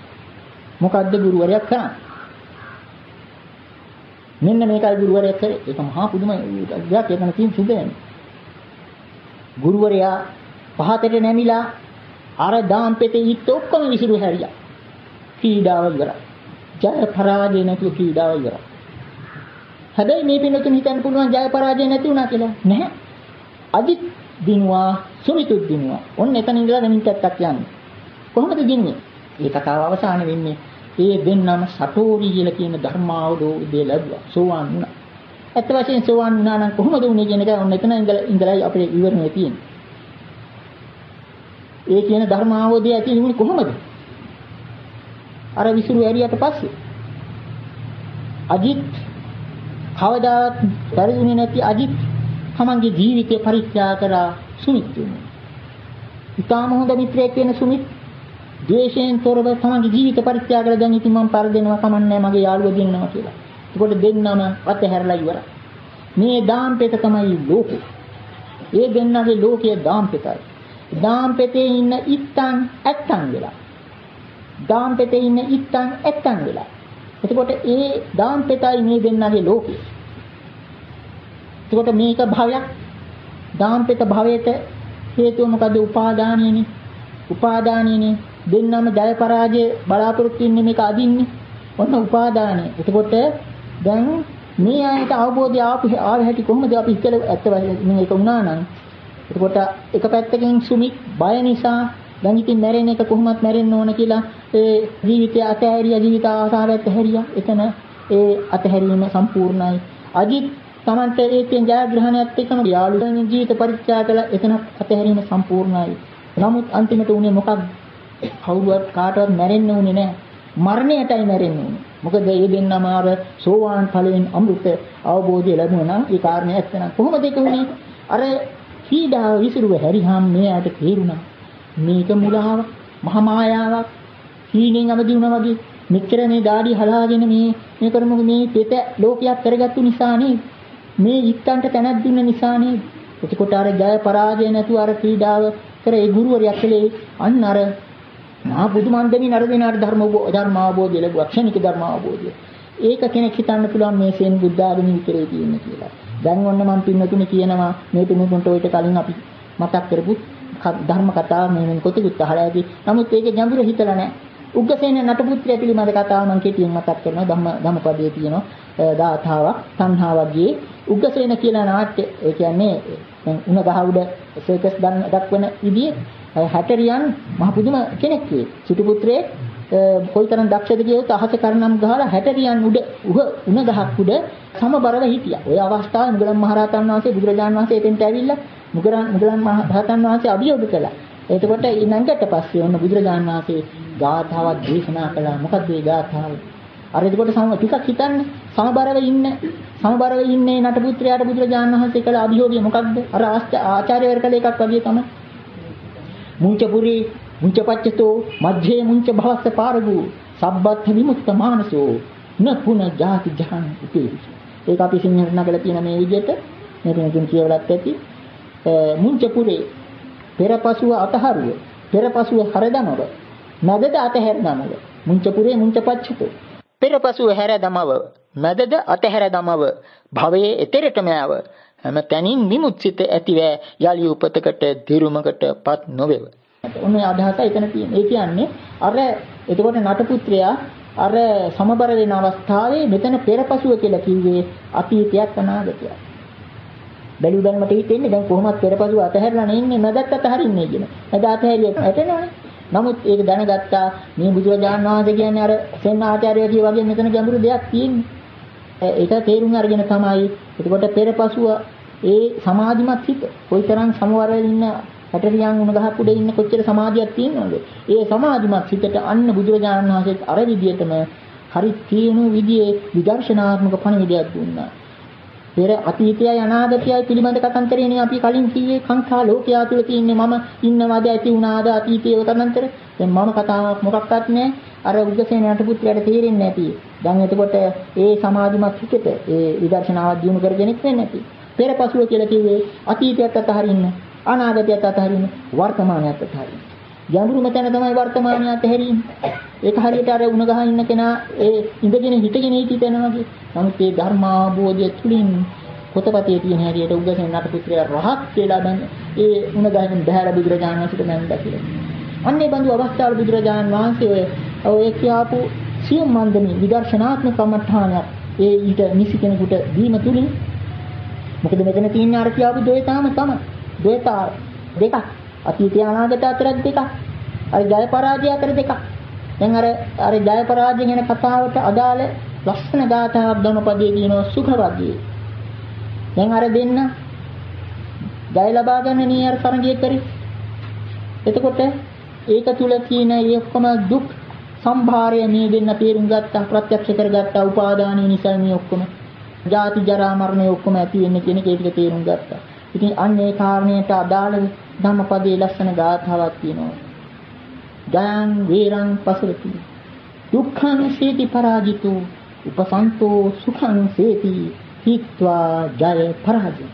මෙන්න මේකයි ගුරුවරයා කරේ. ඒක මහා පුදුමයි. දෙයක් එතන තියෙන සුදෙන්නේ. ගුරුවරයා පහතට නැමිලා අර දාම් පෙතේ ඉත් ඔක්කොම විසිරු හැරියා. ක්‍රීඩාව ඉවරයි. ජය පරාජය නැතුව ක්‍රීඩාව ඉවරයි. හැබැයි මේ පින්නතුන් හිතන්න පුළුවන් ජය පරාජය නැති වුණා කියලා. නැහැ. අජිත් දිනුවා සුමිතුත් දිනුවා. ඔන්න එතන ඉඳලා දෙමින් පැත්තක් යන්නේ. කොහොමද දින්නේ? මේ කතාව අවසාන වෙන්නේ ඒ දෙන්නම සටෝරි කියලා කියන ධර්මාවබෝධය ලැබුවා. සෝවාන් වුණා. ඇත්ත වශයෙන් සෝවාන් වුණා නම් කොහොමද උනේ කියන එක ඔන්න එතන ඉඳලා අපේ විවරණය තියෙන්නේ. ඒ කියන ධර්මාවබෝධය ඇති වුණේ කොහොමද? අර විසුරු ඇරියට පස්සේ අජිත් කවදාවත් පරිදුනේ නැති අජිත් තමන්ගේ ජීවිතේ පරිත්‍යාග කරා සුමිත් වෙනවා. ඊටාම හොඳ මිත්‍රයෙක් වෙන සුමිත් ද්වේෂයෙන් තොරව තමන්ගේ ජීවිත පරිත්‍යාග කරලා දැන් ඉතින් මම පරදෙනවා කමන්නේ මගේ යාළුවා දෙන්නවා කියලා. ඒකට දෙන්නම අතහැරලා ඉවරයි. මේ දාම්පෙත තමයි ලෝකය. ඒ දෙන්නගේ ලෝකයේ දාම්පෙතයි. දාම්පෙතේ ඉන්න ඉත්තන් ඇත්තන් වෙලා. දාම්පෙතේ ඉන්න ඉත්තන් ඇත්තන් වෙලා. එතකොට ඒ දාම්පෙතයි මේ දෙන්නගේ ලෝකය. එතකොට මේක භවයක්. දාම්පෙත භවයට හේතුව මොකද? උපාදානියනේ. උපාදානියනේ දෙන්නම ජය පරාජය බලාපොරොත්තු වෙන්නේ මේක අදින්නේ. ඔන්න උපාදානය. එතකොට දැන් මේ ආයත අවබෝධය ආව හැටි කොහොමද අපි හිතලා ඇත්ත මේක වුණා නම් එතකොට එක පැත්තකින් සුමිත් බය නිසා දැන් ඉතින් මැරෙන එක කොහොමත් මැරෙන්න ඕන කියලා ඒ ජීවිතය අතහැරියා, ජීවිත ආසාවත් ඇහැරියා. එතන ඒ අතහැරීම සම්පූර්ණයි. අජිත් Tamante ඒ තියෙන ජයග්‍රහණයත් එක්කම යාළුවෙන් ජීවිත පරිත්‍යාග කළා. එතන අතහැරීම සම්පූර්ණයි. නමුත් අන්තිමට උනේ මොකක්ද? කවුරුවත් කාටවත් මැරෙන්න උනේ නැහැ. මරණයටයි මැරෙන්න උනේ. මොකද මේ දෙන්නම අර සෝවාන් ඵලයෙන් අමෘත අවබෝධය ලැබුණා නම් ඒ කාරණේ ඇත්තනම් කොහොමද ඒක උනේ? අර පීඩාව විසිරුව හැරිහම් මෙයාට තේරුණා. මේක මුලාවක්, මහා මායාවක්. හීනෙන් අවදි වුණා වගේ මෙච්චර මේ දාඩි හලාගෙන මේ කරමු මේ පෙත ලෝකයක් කරගත්තු නිසා නේ. මේ ඉත්තන්ට තැනක් දුන්න නිසා නේ. එතකොට අර ජය පරාජය නැතුව අර පීඩාව කර ඒ ගුරුවරයා කලේ අන්න අර මහා බුදුමන්දමි නරදිනාට ධර්ම අවබෝධය ලැබුවා. ක්ෂණික ධර්ම අවබෝධය. ඒක කෙනෙක් හිතන්න පුළුවන් මේ සෙන් බුද්ධ ආගමේ විතරේ තියෙන්නේ කියලා. දැන් ඔන්න මම පින්නතුනේ කියනවා මේ තුමුන්ට ඔයිට කලින් අපි මතක් කරපු ධර්ම කතාව මේ කොටිකුත් අහලා ඇති. නමුත් ඒකේ ගැඹුර හිතලා නැහැ. උග්ගසේන නටපුත්‍රය පිළිබඳ කතාව මම කෙටියෙන් මතක් කරනවා. ධම්මපදයේ තියෙනවා දාඨාවක් සංහාවගේ උග්ගසේන කියලා නාට්‍ය. ඒ කියන්නේ දැන් උණ ගහ උඩ සර්කස් දක්වන විදිහේ හැටරියන් මහ පුදුම කෙනෙක් වේ. සිටු පුත්‍රයේ කොයිතරම් දක්ෂද කියොත් අහස කරනම් ගහලා හැටරියන් උඩ උණ ගහක් උඩ සමබරව හිටියා. ওই අවස්ථාවේ මුගලන් මහරහතන් වහන්සේ බුදුරජාණන් වහන්සේ එතෙන්ට ඇවිල්ලා මුගලන් මහරහතන් වහන්සේ අභියෝග කළා. එතකොට ඊළඟට පස්සේ ඔන්න බුදුරජාණන් වහන්සේ ගාථාවක් දේශනා කළා. මොකක්ද මේ ගාථාව? අර එතකොට ටිකක් හිතන්න සමබරව ඉන්නේ නටපුත්‍රයාට බුදුරජාණන් වහන්සේ කළ අභියෝගය මොකක්ද? අර ආචාර්යවරු කළ එකක් වගේ තමයි. මුංචපුරි මුංචපච්චතෝ මධ්‍යේ මුංච භවස්ස පාරගු සබ්බත් විමුක්ත මානසෝ නපුන ජාති ජහන් උපේසි. ඒක අපි සිංහලට නගලා තියෙන මේ විදිහට මේකෙන් කියවලත් ඇති. මුංචපුරේ පෙරපසුව අතහරුව පෙරපසුව හරදමව මැදද අතහැරදමව මුංචපුරේ මුංචපච්චතෝ පෙරපසුව හැරදමව මැදද අතහැරදමව භවයේ එතරටම යව හැම තැනින් විමුක්තිත ඇතිව යලි උපතකට දිරුමකටපත් නොවේව. ඔන්නේ අදහස එතන තියෙන්නේ. ඒ කියන්නේ අර එතකොට නටපුත්‍රයා අර සමබර වෙන අවස්ථාවේ මෙතන පෙරපසුව කියලා කිව්වේ අතීතයක් අනාගතයක්. බැලුවදන්මට හිතෙන්නේ දැන් කොහොමද පෙරපසුව අතහැරලා නෙන්නේ මැදත් අතහරින්නේ කියන. මැද අතහැරිය ඇතනවනේ. නමුත් ඒක දැනගත්තා මේ බුදුරජාණන් වහන්සේ කියන්නේ අර සෙන් ආචාර්යගේ වගේ මෙතන ගැඹුරු දෙයක් තියෙන්නේ. ඒක තේරුම් අරගෙන තමයි එතකොට පෙරපසුව ඒ සමාධිමත් හිත කොයිතරම් සමවරව ඉන්න හැටරියන් උණ ගහක් උඩ ඉන්න කොච්චර සමාධියක් තියෙනවද? ඒ සමාධිමත් හිතට අන්න බුදුරජාණන් වහන්සේ අර විදියටම හරි තියෙන විදියේ විදර්ශනාත්මක පණිවිඩයක් දුන්නා. පෙර අතීතයයි අනාගතයයි පිළිබඳ කතන්තරේනේ අපි කලින් කිව්වේ සංඛා ලෝකයා තුල තියෙන්නේ මම ඉන්නවද ඇති වුණාද අතීතයේ කතන්තර. දැන් මම කතාවක් මොකක්වත් නැහැ. අර උග්ගසේන නටපුත්‍රයාට තේරෙන්නේ නැති. දැන් එතකොට ඒ සමාධිමත් හිතට ඒ විදර්ශනාවක් දිනු කරගෙන ඉන්නේ නැති. පෙරපසුව කියලා කිව්වේ අතීතයත් අතහරින්න, අනාගතයත් අතහරින්න, වර්තමානයත් අතහරින්න. ගැඹුරුම තැන තමයි වර්තමානය අතහැරීම. ඒක හරියට අර උණ ගහ ඉන්න කෙනා ඒ ඉඳගෙන හිටගෙන හිටිතනවා වගේ. නමුත් මේ ධර්මාභෝධය තුලින් පොතපතේ තියෙන හැටියට උග්ගසේන නටපුත්‍රයා රහත් කියලා දැන් ඒ උණ ගහෙන් බහැලා බුදුරජාණන් වහන්සේට මැන්දා කියලා. අන්නේ බඳු අවස්ථාවල බුදුරජාණන් වහන්සේ ඔය කියාපු සියුම් මන්දමේ විදර්ශනාත්මක කමඨානයක් ඒ ඊට නිසි කෙනෙකුට දීම තුලින් මොකද මෙතන තියෙන අර කියාපු ද්වේතාවම තමයි. ද්වේතාව දෙකක්. අතීතය අනාගත අතර දෙකක්. අර ජය පරාජය අතර දෙකක්. දැන් අර ජය පරාජය ගැන කතාවට අදාළ ලක්ෂණ ගාථාවක් ධම්මපදයේ කියනවා සුඛවග්ගයේ. දැන් අර දෙන්න ජය ලබා ගන්න නී අර තරගයේ කරේ. එතකොට ඒක තුල කියන ඒ ඔක්කොම දුක් සම්භාරය මේ දෙන්න තේරුම් ගත්තා, ප්‍රත්‍යක්ෂ කරගත්තා. උපාදානිය නිසා මේ ඔක්කොම ජාති ජරා මරණය ඔක්කොම ඇති වෙන්නේ කියන එක තේරුම් ගත්තා. ඉතින් අන්න ඒ කාරණයට අදාළ ධම්මපදයේ ලස්සන ගාථාවක් තියෙනවා. ජයං වීරං පසරති දුක්ඛං සේති පරාජිතෝ උපසන්තෝ සුඛං සේති හිත්වා ජය පරාජය.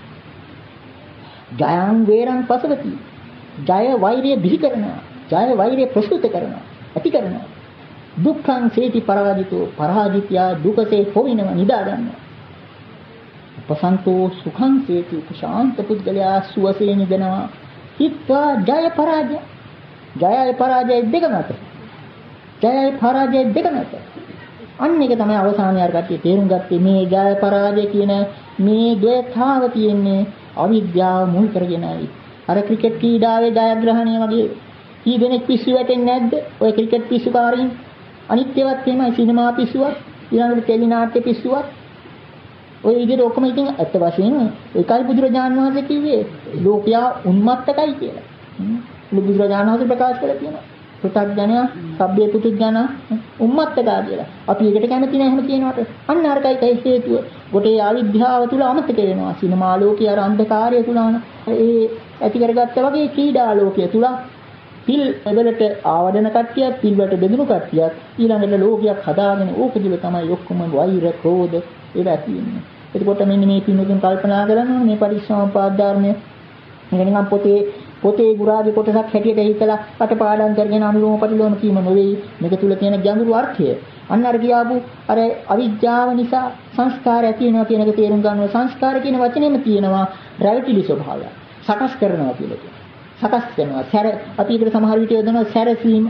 ජයං වේරං පසවති. ජය වෛරය බිහි කරනවා. ජය වෛරය ප්‍රසූත කරනවා. ඇති කරනවා. දුක්ඛං සේති පරාජිතෝ. පරාජිතයා දුකසේ හොවිනව නිදා ගන්නවා. උපසන්තෝ සුඛං සේති. ශාන්ත පුද්ගලයා සුවසේ නිදනවා. හිත්වා ජය පරාජය. ජයයි පරාජය දෙකම අතර. ජයයි පරාජය දෙකම අතර. අන්න එක තමයි අවසානයේ අර කට්ටිය තේරුම් ගත්තේ මේ ජය පරාජය කියන මේ ද්වේතාව තියෙන්නේ අවිද්‍යාව මුල් කරගෙනයි. අර ක්‍රිකට් ක්‍රීඩාවේ ජයග්‍රහණය වගේ කී දෙනෙක් පිස්සු වැටෙන්නේ නැද්ද? ඔය ක්‍රිකට් පිස්සුකාරීන් අනිත් ඒවාත් එහෙමයි සිනමා පිස්සුවක්, ඊළඟට ටෙලි නාට්‍ය පිස්සුවක්. ඔය විදිහට ඔක්කොම ඉතින් ඇත්ත වශයෙන්ම ඒකයි බුදුරජාණන් වහන්සේ කිව්වේ ලෝකයා උන්මත්තකයි කියලා. බුදුරජාණන් වහන්සේ ප්‍රකාශ කළා කියනවා. පුතග්ජනයා, සබ්බේ පුතුජනා උම්මත්තකා කියලා. අපි ඒකට කැමති නැහැ එහෙම කියනවට. අන්න අරකයි හේතුව. ගොටේ අවිද්‍යාව තුල අමතක වෙනවා. සිනමා ලෝකයේ අර අන්ධකාරය තුල ඒ ඇති කරගත්තා වගේ ක්‍රීඩා ලෝකයේ තුල පිල් වලට ආවඩන කට්ටියක්, පිල් වලට බෙදුණු කට්ටියක් ඊළඟට ලෝකයක් හදාගෙන ඕක තුල තමයි ඔක්කොම වෛර, ක්‍රෝධ ඒවා තියෙන්නේ. එතකොට මෙන්න මේ පින්වතුන් කල්පනා කරනවා මේ පරිසම්පාද ධර්මයේ මේක නිකන් පොතේ ගුරාගේ කොටසක් හැටියට හිතලා අටපාඩම් කරගෙන අනුලෝම ප්‍රතිලෝම කීම නෙවෙයි මේක තුල තියෙන ගැඹුරු අර්ථය. අන්න අර කියාපු අර අවිජ්ජාව නිසා සංස්කාර ඇති වෙනවා කියන එක තේරුම් ගන්නවා. සංස්කාර කියන වචනේම තියෙනවා රැවටිලි ස්වභාවය. සකස් කරනවා කියලා කියනවා. සකස් කරනවා. අපි ඒකට සමහර විට යොදනවා සැරසීම්,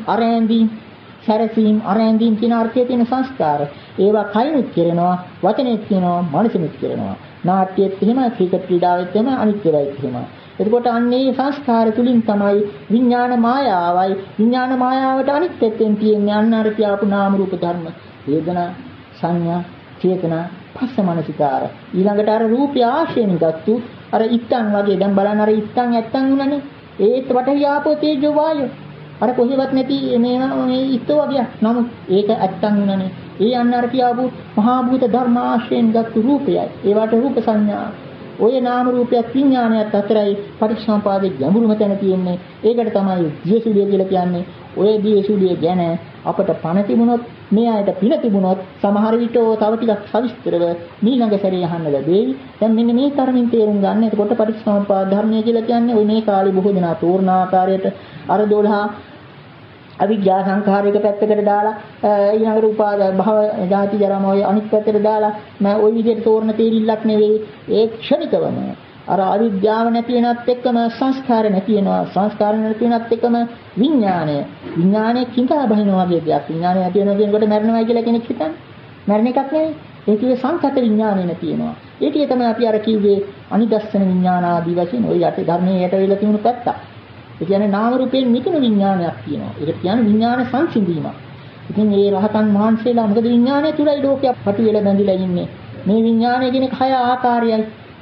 අරැඳීම් කියන අර්ථය තියෙන සංස්කාර. ඒවා කයිනුත් කරනවා, වචනේත් කියනවා, මනසෙත් කරනවා. නාට්‍යෙත් එහෙම, ක්‍රිකට් ක්‍රීඩාවෙත් එහෙම, අනිත් ඒවාත් එහෙම. එතකොට අන්නේ සංස්කාර තුලින් තමයි විඥාන මායාවයි. විඥාන මායාවට අනිත් පැත්තෙන් තියෙන්නේ අන්න අර කියපු නාම රූප ධර්ම. වේදනා, සංඥා, චේතනා, පස්ස මනසිකාර. ඊළඟට අර රූපය ආශ්‍රයෙන් ගත්තු අර ඉත්තන් වගේ දැන් බලන්න අර ඉත්තන් නැත්තන් උනනේ. ඒත් වටේ ආපෝ තේජෝ වායෝ. අර කොහෙවත් නැති මේ ඉත්තෝ වගේ. නමුත් ඒක ඇත්තන් උනනේ. ඒ අන්න අර කියපු මහා භූත ධර්ම ආශ්‍රයෙන් ගත්තු රූපයයි. ඒවට රූප සංඥා ඔය නාම රූපයක් විඥානයත් අතරයි පටිච්චසමුපාදයේ ගැඹුරුම තැන තියෙන්නේ. ඒකට තමයි දියසුලිය කියලා කියන්නේ. ඔය දියසුලිය ගැන අපට පණ තිබුණොත්, මේ අයට පින තිබුණොත් සමහර විට තව ටිකක් සවිස්තරව ඊළඟ සැරේ අහන්න ලැබෙයි. දැන් මෙන්න මේ තරමින් තේරුම් ගන්න. එතකොට පටිච්චසමුපාද ධර්මය කියලා කියන්නේ ඔය මේ කාලේ බොහෝ දෙනා තෝරන ආකාරයට අර 12 අවිද්‍යා සංඛාරයක පැත්තකට දාලා ඊළඟට උපාද භව ජාති ජරා මොය අනිත් පැත්තට දාලා මම ওই විදිහට තෝරන තේරිල්ලක් නෙවෙයි. ඒ ක්ෂණිකවම අර අවිද්‍යාව නැති වෙනත් එක්කම සංස්කාර නැති වෙනවා. සංස්කාර නැති වෙනත් එක්කම විඥානය කිඳා බහිනවා වගේ දෙයක්. විඥානය නැති වෙනවා කියනකොට මරණවයි කියලා කෙනෙක් හිතන්නේ. මරණ එකක් නෙවෙයි. ඒ කියේ සංකත විඥානය නැති වෙනවා. ඒකේ තමයි අපි අර කිව්වේ අනිදස්සන විඥාන ආදී වශයෙන් ওই යට ධර්මයේ යට වෙලා තිබුණු පැත්ත. ඒ කියන්නේ නාම රූපයෙන් මිදුණු විඥානයක් තියෙනවා. ඒකට කියන්නේ විඥාන සංසිඳීමක්. ඉතින් මේ රහතන් වහන්සේලා මොකද විඥානය තුලයි ලෝකයක් පටු වෙලා බැඳිලා ඉන්නේ. මේ විඥානය කියන කය ආකාරයයි.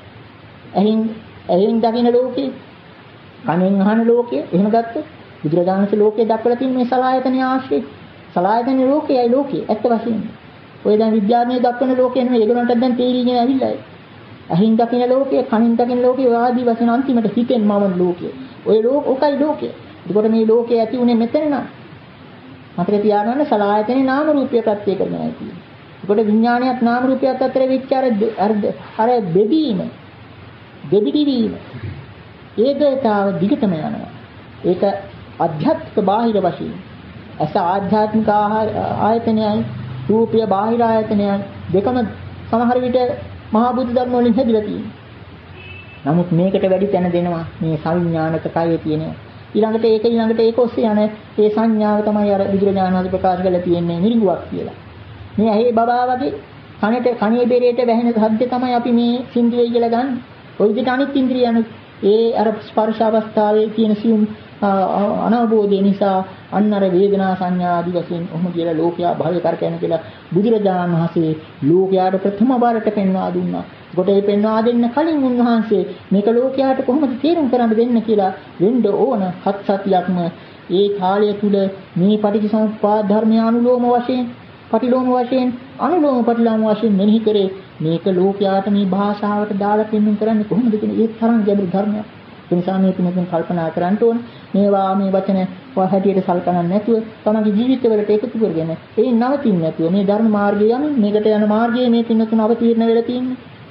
ඇහෙන් දකින්න ලෝකේ, කනෙන් අහන ලෝකේ, එහෙම ගත්තොත් බුදුරජාණන්සේ ලෝකේ දක්වලා තියෙන මේ සලආයතන ආශ්‍රේ. සලආයතන ලෝකයයි ලෝකේ ඇත්ත වශයෙන්ම. ඔය දැන් විද්‍යාඥයෝ දක්වන ලෝකේ නෙමෙයි ඒගොල්ලන්ට දැන් තේරිගෙන ඇවිල්ලා. ඇහෙන් දකින්න ලෝකේ, කනෙන් දකින්න ලෝකේ ආදී වශයෙන් අන්තිමට හිතෙන් මවන ලෝකේ. ඔය ඕකයි ලෝකය. ඒකට මේ ලෝකයේ ඇති උනේ මෙතන නම්. මතක තියාගන්න සලආයතනේ නාම රූපය ප්‍රත්‍ය කරනවා කියන්නේ. ඒකට විඥානයත් නාම රූපයත් අතර වෙච්ච අර බෙදීම, දෙබිඩිවීම. ඒ දෙතාව දිගටම යනවා. ඒක අධ්‍යාත්මික බාහිර වශයෙන්. අස ආධ්‍යාත්මික ආයතනයයි, රූපය බාහිර ආයතනයයි දෙකම සමහර විට මහා බුදු ධර්ම වලින් හැදිලා තියෙනවා. නමුත් මේකට වැඩි තැන දෙනවා මේ සංඥානක කයේ තියෙන. ඊළඟට ඒක ඔස්සේ යන ඒ සංඥාව තමයි අර බුදුරජාණන් වහන්සේ ප්‍රකාශ කරලා තියෙන්නේ නිරිඟුවක් කියලා. මේ ඇහි බබා වගේ කනේ බෙරේට වැහෙන ශබ්ද තමයි අපි මේ සින්දුවේ කියලා ගන්න. ওই විදිහට අනිත් ඉන්ද්‍රියන් ඒ අර ස්පර්ශ අවස්ථාවේ තියෙන සියුම් අනවබෝධය නිසා අන්න අර වේදනා සංඥා ආදී වශයෙන් ඔහොම කියලා ලෝකයා භවය කරකැන කියලා බුදුරජාණන් වහන්සේ ලෝකයාට ප්‍රථම බාරට පෙන්වා දුන්නා. ගොඩේ පෙන්වා දෙන්න කලින් උන්වහන්සේ මේක ලෝකයාට කොහොමද තේරුම් කරන්න දෙන්න කියලා වෙන්න ඕන හත් සතියක්ම ඒ කාලය තුල මේ පටිච්චසමුප්පාද ධර්මය අනුලෝම වශයෙන් පටිලෝම වශයෙන් අනුලෝම පටිලෝම වශයෙන් මෙනෙහි කරේ මේක ලෝකයාට මේ භාෂාවට දාලා පෙන්වන්න කරන්නේ කොහොමද කියන ඒ තරම් ගැඹුරු ධර්මයක්. ඒ නිසා මේ තුනකින් කල්පනා කරන්න ඕන. මේවා මේ වචන හැටියට සල්කනන්නේ නැතුව තමන්ගේ ජීවිතවලට එකතු කරගෙන ඒ නවතින්නේ නැතුව මේ ධර්ම මාර්ගය යන මේකට යන මාර්ගයේ මේ තුන අවතීර්ණ වෙලා තියෙන්නේ.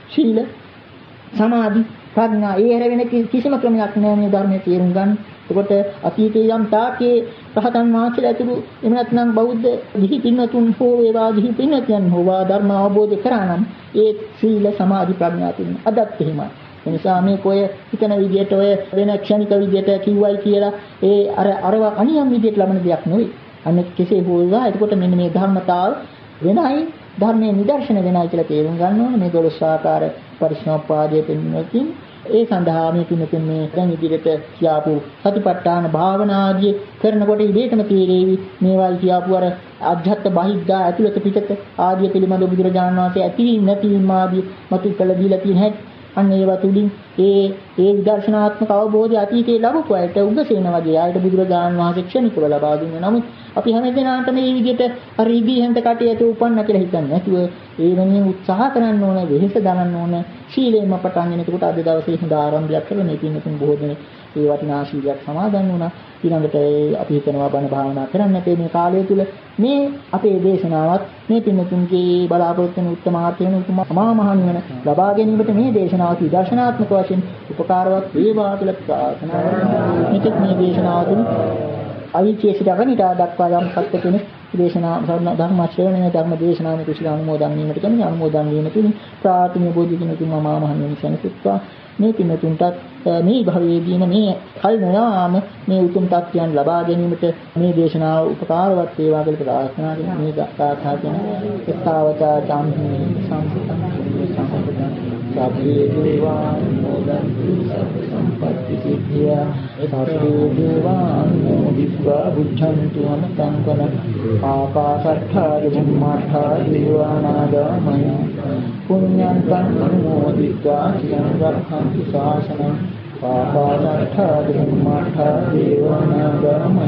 සීල, සමාධි, ප්‍රඥා ඒ හැර වෙන කිසිම ක්‍රමයක් නෑ මේ ධර්මයේ තේරුම් ගන්න. එතකොට අතීතයේ යම් තාකේ රහතන් වහන්සේලා ඇතුළු එහෙම නැත්නම් බෞද්ධ ගිහි පින්වතුන් හෝ වේවා ගිහි පින්වත්යන් හෝවා ධර්ම අවබෝධ කරා නම් ඒ සීල, සමාධි, ප්‍රඥා තුන අදත් එහෙමයි. එනිසා මේ කොය හිතන විදියට ඔය වෙන ක්ෂණික විදියට කිව්වයි කියලා ඒ අරව අනියම් විදියට ලබන දෙයක් නෙවෙයි. අනෙක් කෙසේ හෝ වේවා එතකොට මෙන්න මේ ධර්මතාව වෙනයි ධර්මයේ නිදර්ශන වෙනයි කියලා තේරුම් ගන්න ඕනේ. මේ 12 ආකාර පරිශ්‍රමපාදයේ පෙන්වමින් ඒ සඳහා මේ පින්තුන් මේ දැන් ඉදිරියට කියාපු සතිපට්ඨාන භාවනාදී කරනකොට ඉබේටම තීරේවි මේවල් කියාපු අර අධ්‍යාත්ම බහිද්දා ඇතුළත පිටත ආදී පිළිබඳ බුදුරජාණන් වහන්සේ ඇතිවීම නැතිවීම ආදී මතු කළ දීලා තියෙන හැටි අන්න ඒවා තුලින් ඒ විදර්ශනාත්මක අවබෝධය අතීතයේ ලැබුව අයට උගසේන වගේ ආයත බුදුරජාණන් වහන්සේ ක්ෂණිකව ලබා දුන්නා. නමුත් අපි හැමදෙනාට මේ විදිහට අර ඉදීහෙන්ත කටියට උපන්න කියලා හිතන්නේ නැතුව ඒ වෙනින් උත්සාහ කරන්න ඕන, වෙහෙස දරන්න ඕන. ශීලයෙන්ම පටන් ගෙන එතකොට අද දවසේ හොඳ ආරම්භයක් කරලා මේ පින්නතුන් බොහෝ දෙනෙක් ඒ වටිනා ශීලයක් සමාදන් වුණා. ඊළඟට අපි හිතනවා බණ භාවනා කරන්න මේ කාලය තුල මේ අපේ දේශනාවත් මේ පින්නතුන්ගේ බලාපොරොත්තු වෙන උත්තමාර්ථ වෙන උතුමා මහ නිවන ලබා ගැනීමට මේ දේශනාවත් විදර්ශනාත්මක වශයෙන් උපකාරවත් වේවා කියලා ප්‍රාර්ථනා කරනවා. මේ දේශනාව තුළ අවිචේසිත අගනිතා දක්වා යම් සත්‍ය කෙනෙක් දේශනා ධර්ම ශ්‍රවණය ධර්ම දේශනාවේ කුසල අනුමෝදන් වීමට කියන්නේ අනුමෝදන් වීම තුලින් ප්‍රාර්ථනීය බෝධි කිනුතුන් මහා මහණෙනි සැනසෙත්වා. මේ පින්තුන්ටත් මේ භවයේදීම මේ කල් නොයාම මේ උතුම් තත්ත්වයන් ලබා ගැනීමට මේ දේශනාව උපකාරවත් වේවා කියලා ප්‍රාර්ථනා කරන මේ ගාථා කියන එක්තාවතා චාම්හි සම්පතං සම්පතං සබ්බේ දේවාන් මොදන්තු සබ්බ සම්පත්ති සිද්ධියා සබ්බේ දේවාන් විස්වා බුද්ධන්තු අමතං කන ආකාශට්ඨා ධම්මාඨා දේවානාගා මය පුඤ්ඤන්තං අනුමෝදිत्वा චිරං රක්ඛන්තු ශාසනං ආකාශට්ඨා ධම්මාඨා දේවානාගා මය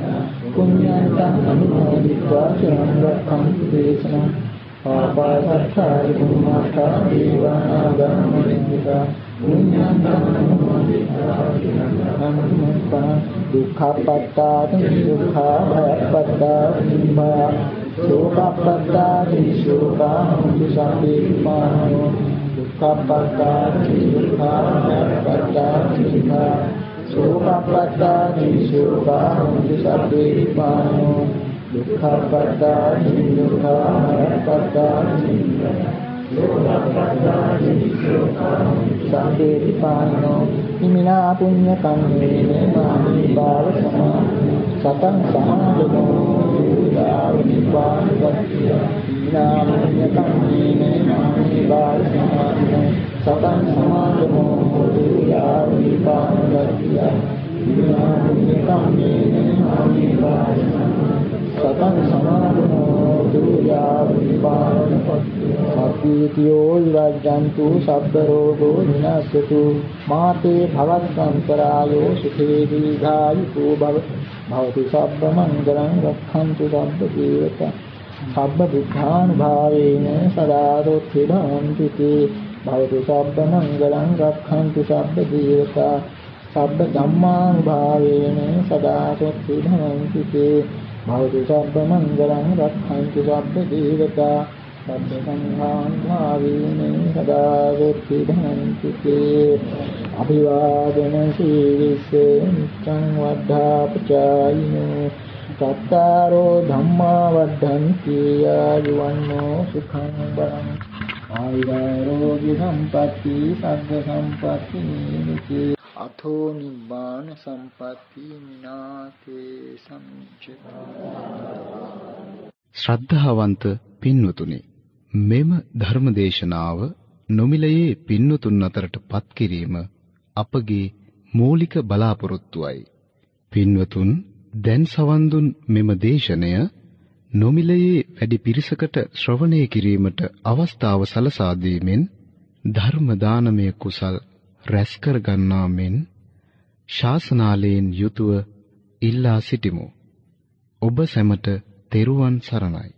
පුඤ්ඤන්තං අනුමෝදිत्वा චිරං රක්ඛන්තු දේශනං ආකාශට්ඨා ධම්මාඨා දේවානාගා මය පුඤ්ඤන්තං අනුමෝදිत्वा චිරං රක්ඛන්තු දුක්ඛපත්තා දුක්ඛභයපත්තා නිබ්බා සෝකප්පත්තා සෝකා හොන්තු සම්පේක්ඛානෝ දුක්ඛපත්තා දුක්ඛභයපත්තා නිබ්බා සෝකප්පත්තා සෝකා හොන්තු සම්පේක්ඛානෝ දුක්ඛපත්තා දුක්ඛභයපත්තා නිබ්බා සම්පේක්ඛානෝ ඉමිනා පුඤ්ඤ කම්මේන මාමි බාල සමා සතං සමාදමෝ යාවිපාණිපත්තිය නාමඤ්ඤ කම්මේන මාමි බාල සමා සතං සමාදමෝ යාවිපාණිපත්තිය නාමඤ්ඤ කම්මේන මාමි බාල සතං සමාදමෝ යාවිපාණිපත්තිය සත්‍යතියෝ විරජ්ජන්තු සබ්බ රෝගෝ විනාශතු මාතේ භවස්සංකරායෝ සුඛේ දීඝායුකෝ භව භවතු සබ්බ මංගලං රක්ඛන්තු සබ්බ දේවතා සබ්බ බුද්ධානුභාවේන සදා රොත්ති භවන්තු තේ භවතු සබ්බ මංගලං රක්ඛන්තු සබ්බ දේවතා සබ්බ ධම්මානුභාවේන සදා රොත්ති භවන්තු තේ භවතු සබ්බ මංගලං රක්ඛන්තු සබ්බ දේවතා සබ්බ සංඝානුභාවේන සදා රොත්ති භවන්තු තේ අභිවාදන සීලිස්ස නිච්ඡං වද්ධාපචායිනෝ සත්තාරෝ ධම්මා වද්ධන්ති ආයුවන්නෝ සුඛං බලං ආයුරෝග්‍ය සම්පatti සග්ග සම්පatti නිති අතෝ නිබ්බාන සම්පatti මිනාතේ සම්චිත. ශ්‍රද්ධාවන්ත පින්වතුනි, මෙම ධර්මදේශනාව නොමිලයේ පින්වතුන් අතරට පත් කිරීම අපගේ මූලික බලාපොරොත්තුවයි. පින්වතුන් දැන් සවන් දුන් මෙම දේශනය නොමිලයේ වැඩි පිරිසකට ශ්‍රවණය කිරීමට අවස්ථාව සලසා දීමෙන් ධර්ම දානමය කුසල් රැස් කර ගන්නා මෙන් ශාසනාලයෙන් යුතුව ඉල්ලා සිටිමු. ඔබ සැමට තෙරුවන් සරණයි.